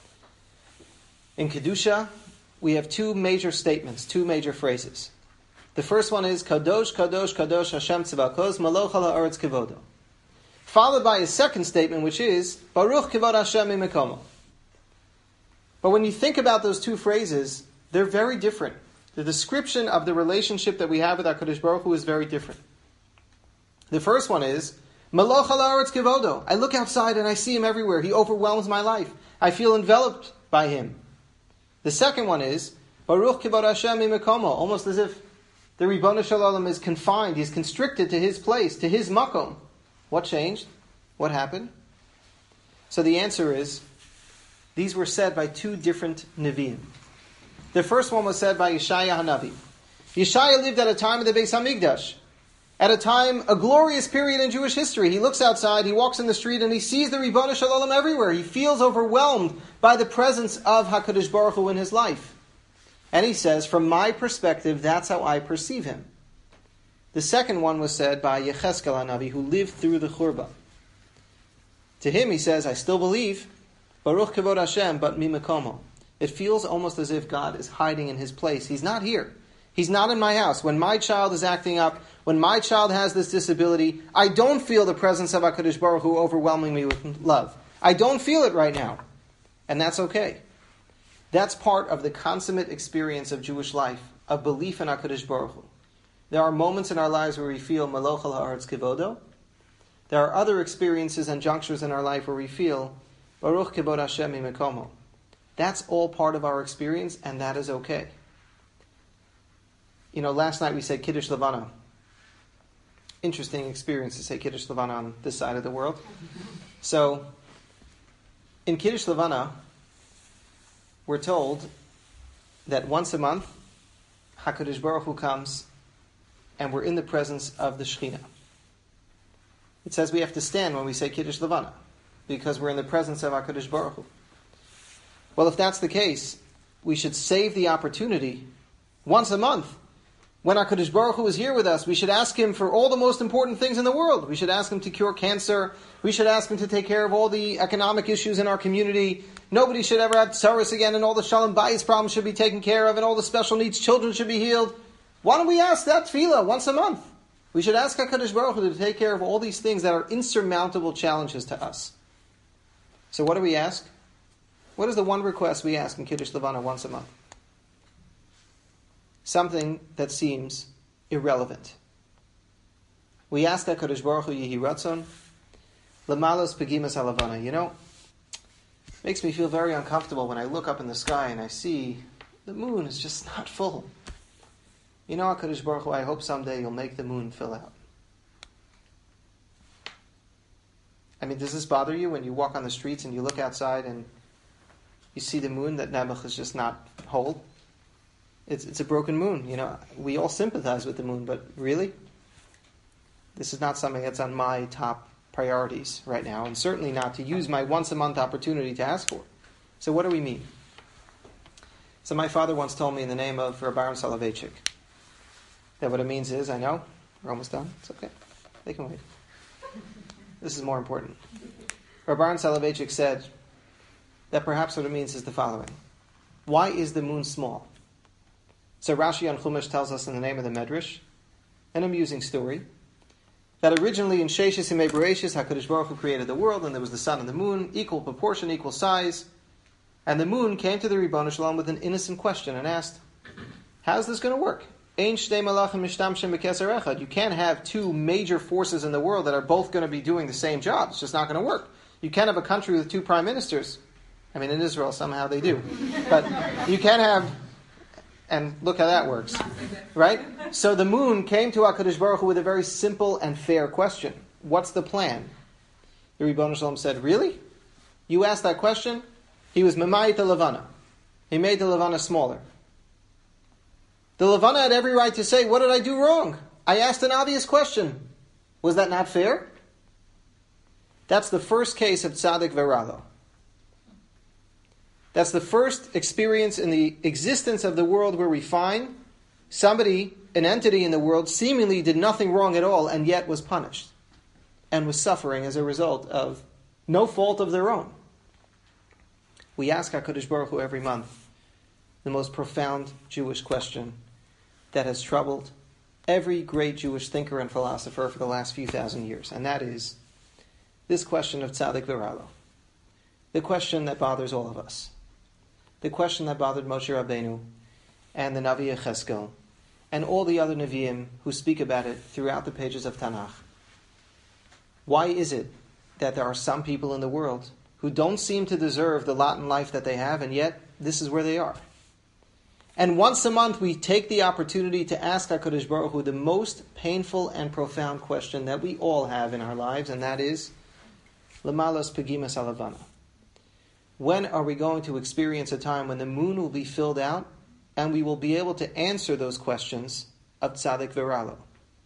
In Kedusha, we have two major statements, two major phrases. The first one is Kadosh, Kadosh, Kadosh Hashem Tzivakos, Maloch ha'aretz kivodo. Followed by his second statement, which is Baruch kivod Hashem mimekomo. But when you think about those two phrases, they're very different. The description of the relationship that we have with HaKadosh Baruch Hu is very different. The first one is Maloch ha'aretz kivodo. I look outside and I see him everywhere. He overwhelms my life. I feel enveloped by him. The second one is Baruch kivod Hashem mimekomo, almost as if the Ribono Shel Olam is confined, he's constricted to his place, to his makom. What changed? What happened? So the answer is, these were said by two different Nevi'im. The first one was said by Yeshaya HaNavi. Yeshaya lived at a time of the Beis HaMikdash. At a time, a glorious period in Jewish history. He looks outside, he walks in the street, and he sees the Ribono Shel Olam everywhere. He feels overwhelmed by the presence of HaKadosh Baruch Hu in his life. And he says, from my perspective, that's how I perceive him. The second one was said by Yecheskel HaNavi, who lived through the Churban. To him, he says, I still believe, Baruch Kavod Hashem, but mimekomo. It feels almost as if God is hiding in his place. He's not here. He's not in my house. When my child is acting up, when my child has this disability, I don't feel the presence of HaKadosh Baruch Hu overwhelming me with love. I don't feel it right now. And that's okay. That's part of the consummate experience of Jewish life, of belief in HaKadosh Baruch Hu. There are moments in our lives where we feel Maloch ha'aretz kivodo. There are other experiences and junctures in our life where we feel Baruch kivod Hashem mimekomo. That's all part of our experience, and that is okay. You know, last night we said Kiddush Levana. Interesting experience to say Kiddush Levana on this side of the world. So, in Kiddush Levana, we're told that once a month, HaKadosh Baruch Hu comes and we're in the presence of the Shekhinah. It says we have to stand when we say Kiddush Levana because we're in the presence of HaKadosh Baruch Hu. Well, if that's the case, we should save the opportunity once a month. When HaKadosh Baruch Hu is here with us, we should ask Him for all the most important things in the world. We should ask Him to cure cancer. We should ask Him to take care of all the economic issues in our community. Nobody should ever have tsaros again, and all the shalom bayis problems should be taken care of, and all the special needs children should be healed. Why don't we ask that tefillah once a month? We should ask HaKadosh Baruch Hu to take care of all these things that are insurmountable challenges to us. So what do we ask? What is the one request we ask in Kiddush Levana once a month? Something that seems irrelevant. We ask HaKadosh Baruch Hu Yehi Ratzon, Lamalos Pegimas Halavana. You know, it makes me feel very uncomfortable when I look up in the sky and I see the moon is just not full. You know, HaKadosh Baruch Hu, I hope someday you'll make the moon fill out. I mean, does this bother you when you walk on the streets and you look outside and you see the moon that Nebuch is just not whole? It's a broken moon, you know. We all sympathize with the moon, but really? This is not something that's on my top priorities right now, and certainly not to use my once-a-month opportunity to ask for. So what do we mean? So my father once told me in the name of Rabbi Aaron Soloveitchik that what it means is, I know, we're almost done, it's okay, they can wait. This is more important. Rabbi Aaron Soloveitchik said that perhaps what it means is the following. Why is the moon small? So Rashi on Chumash tells us in the name of the Medrash, an amusing story, that originally in Sheshis Yimei Bereshis, HaKadosh Baruch Hu created the world, and there was the sun and the moon, equal proportion, equal size, and the moon came to the Ribono Shel Olam with an innocent question and asked, how's this going to work? Ein shtei malachim mishtamshim b'keser echad. You can't have two major forces in the world that are both going to be doing the same job. It's just not going to work. You can't have a country with two prime ministers. I mean, in Israel, somehow they do. But you can't have... And look how that works, right? So the moon came to HaKadosh Baruch Hu with a very simple and fair question. What's the plan? The Ribono Shel Olam said, really? You asked that question? He was Memayit the Levana. He made the Levana smaller. The Levana had every right to say, what did I do wrong? I asked an obvious question. Was that not fair? That's the first case of Tzaddik Veralo. That's the first experience in the existence of the world where we find somebody, an entity in the world, seemingly did nothing wrong at all and yet was punished and was suffering as a result of no fault of their own. We ask HaKadosh Baruch Hu every month the most profound Jewish question that has troubled every great Jewish thinker and philosopher for the last few thousand years, and that is this question of Tzaddik V'Ralo. The question that bothers all of us. The question that bothered Moshe Rabbeinu and the Navi Yecheskel and all the other Nevi'im who speak about it throughout the pages of Tanakh. Why is it that there are some people in the world who don't seem to deserve the lot in life that they have, and yet this is where they are? And once a month we take the opportunity to ask HaKadosh Baruch Hu the most painful and profound question that we all have in our lives, and that is, Lamalos Pegimas Alavana. When are we going to experience a time when the moon will be filled out and we will be able to answer those questions of Tzaddik V'Ralo?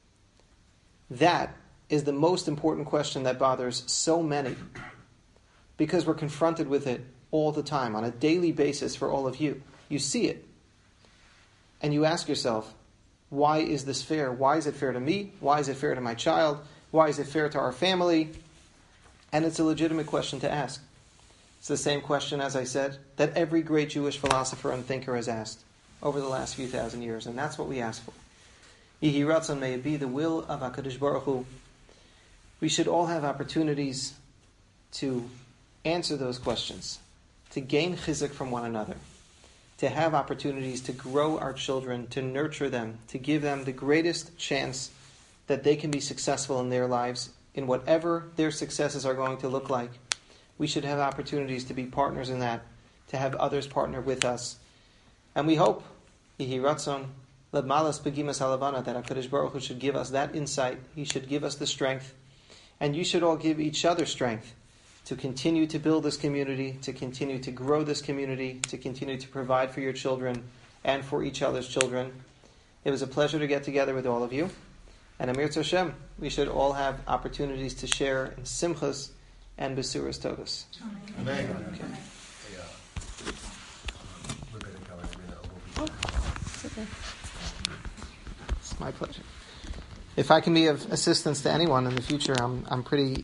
That is the most important question that bothers so many, because we're confronted with it all the time, on a daily basis for all of you. You see it. And you ask yourself, why is this fair? Why is it fair to me? Why is it fair to my child? Why is it fair to our family? And it's a legitimate question to ask. It's the same question, as I said, that every great Jewish philosopher and thinker has asked over the last few thousand years, and that's what we ask for. Yehi Ratzon, may it be the will of HaKadosh Baruch Hu. We should all have opportunities to answer those questions, to gain chizuk from one another, to have opportunities to grow our children, to nurture them, to give them the greatest chance that they can be successful in their lives, in whatever their successes are going to look like. We should have opportunities to be partners in that, to have others partner with us. And we hope, Yehi Ratzon, L'malas Pegimas Halavana, that HaKadosh Baruch Hu should give us that insight. He should give us the strength. And you should all give each other strength to continue to build this community, to continue to grow this community, to continue to provide for your children and for each other's children. It was a pleasure to get together with all of you. And Amir Tzoshem, we should all have opportunities to share in Simchas and Besuras Tovos. Amen. Okay. It's my pleasure. If I can be of assistance to anyone in the future, I'm pretty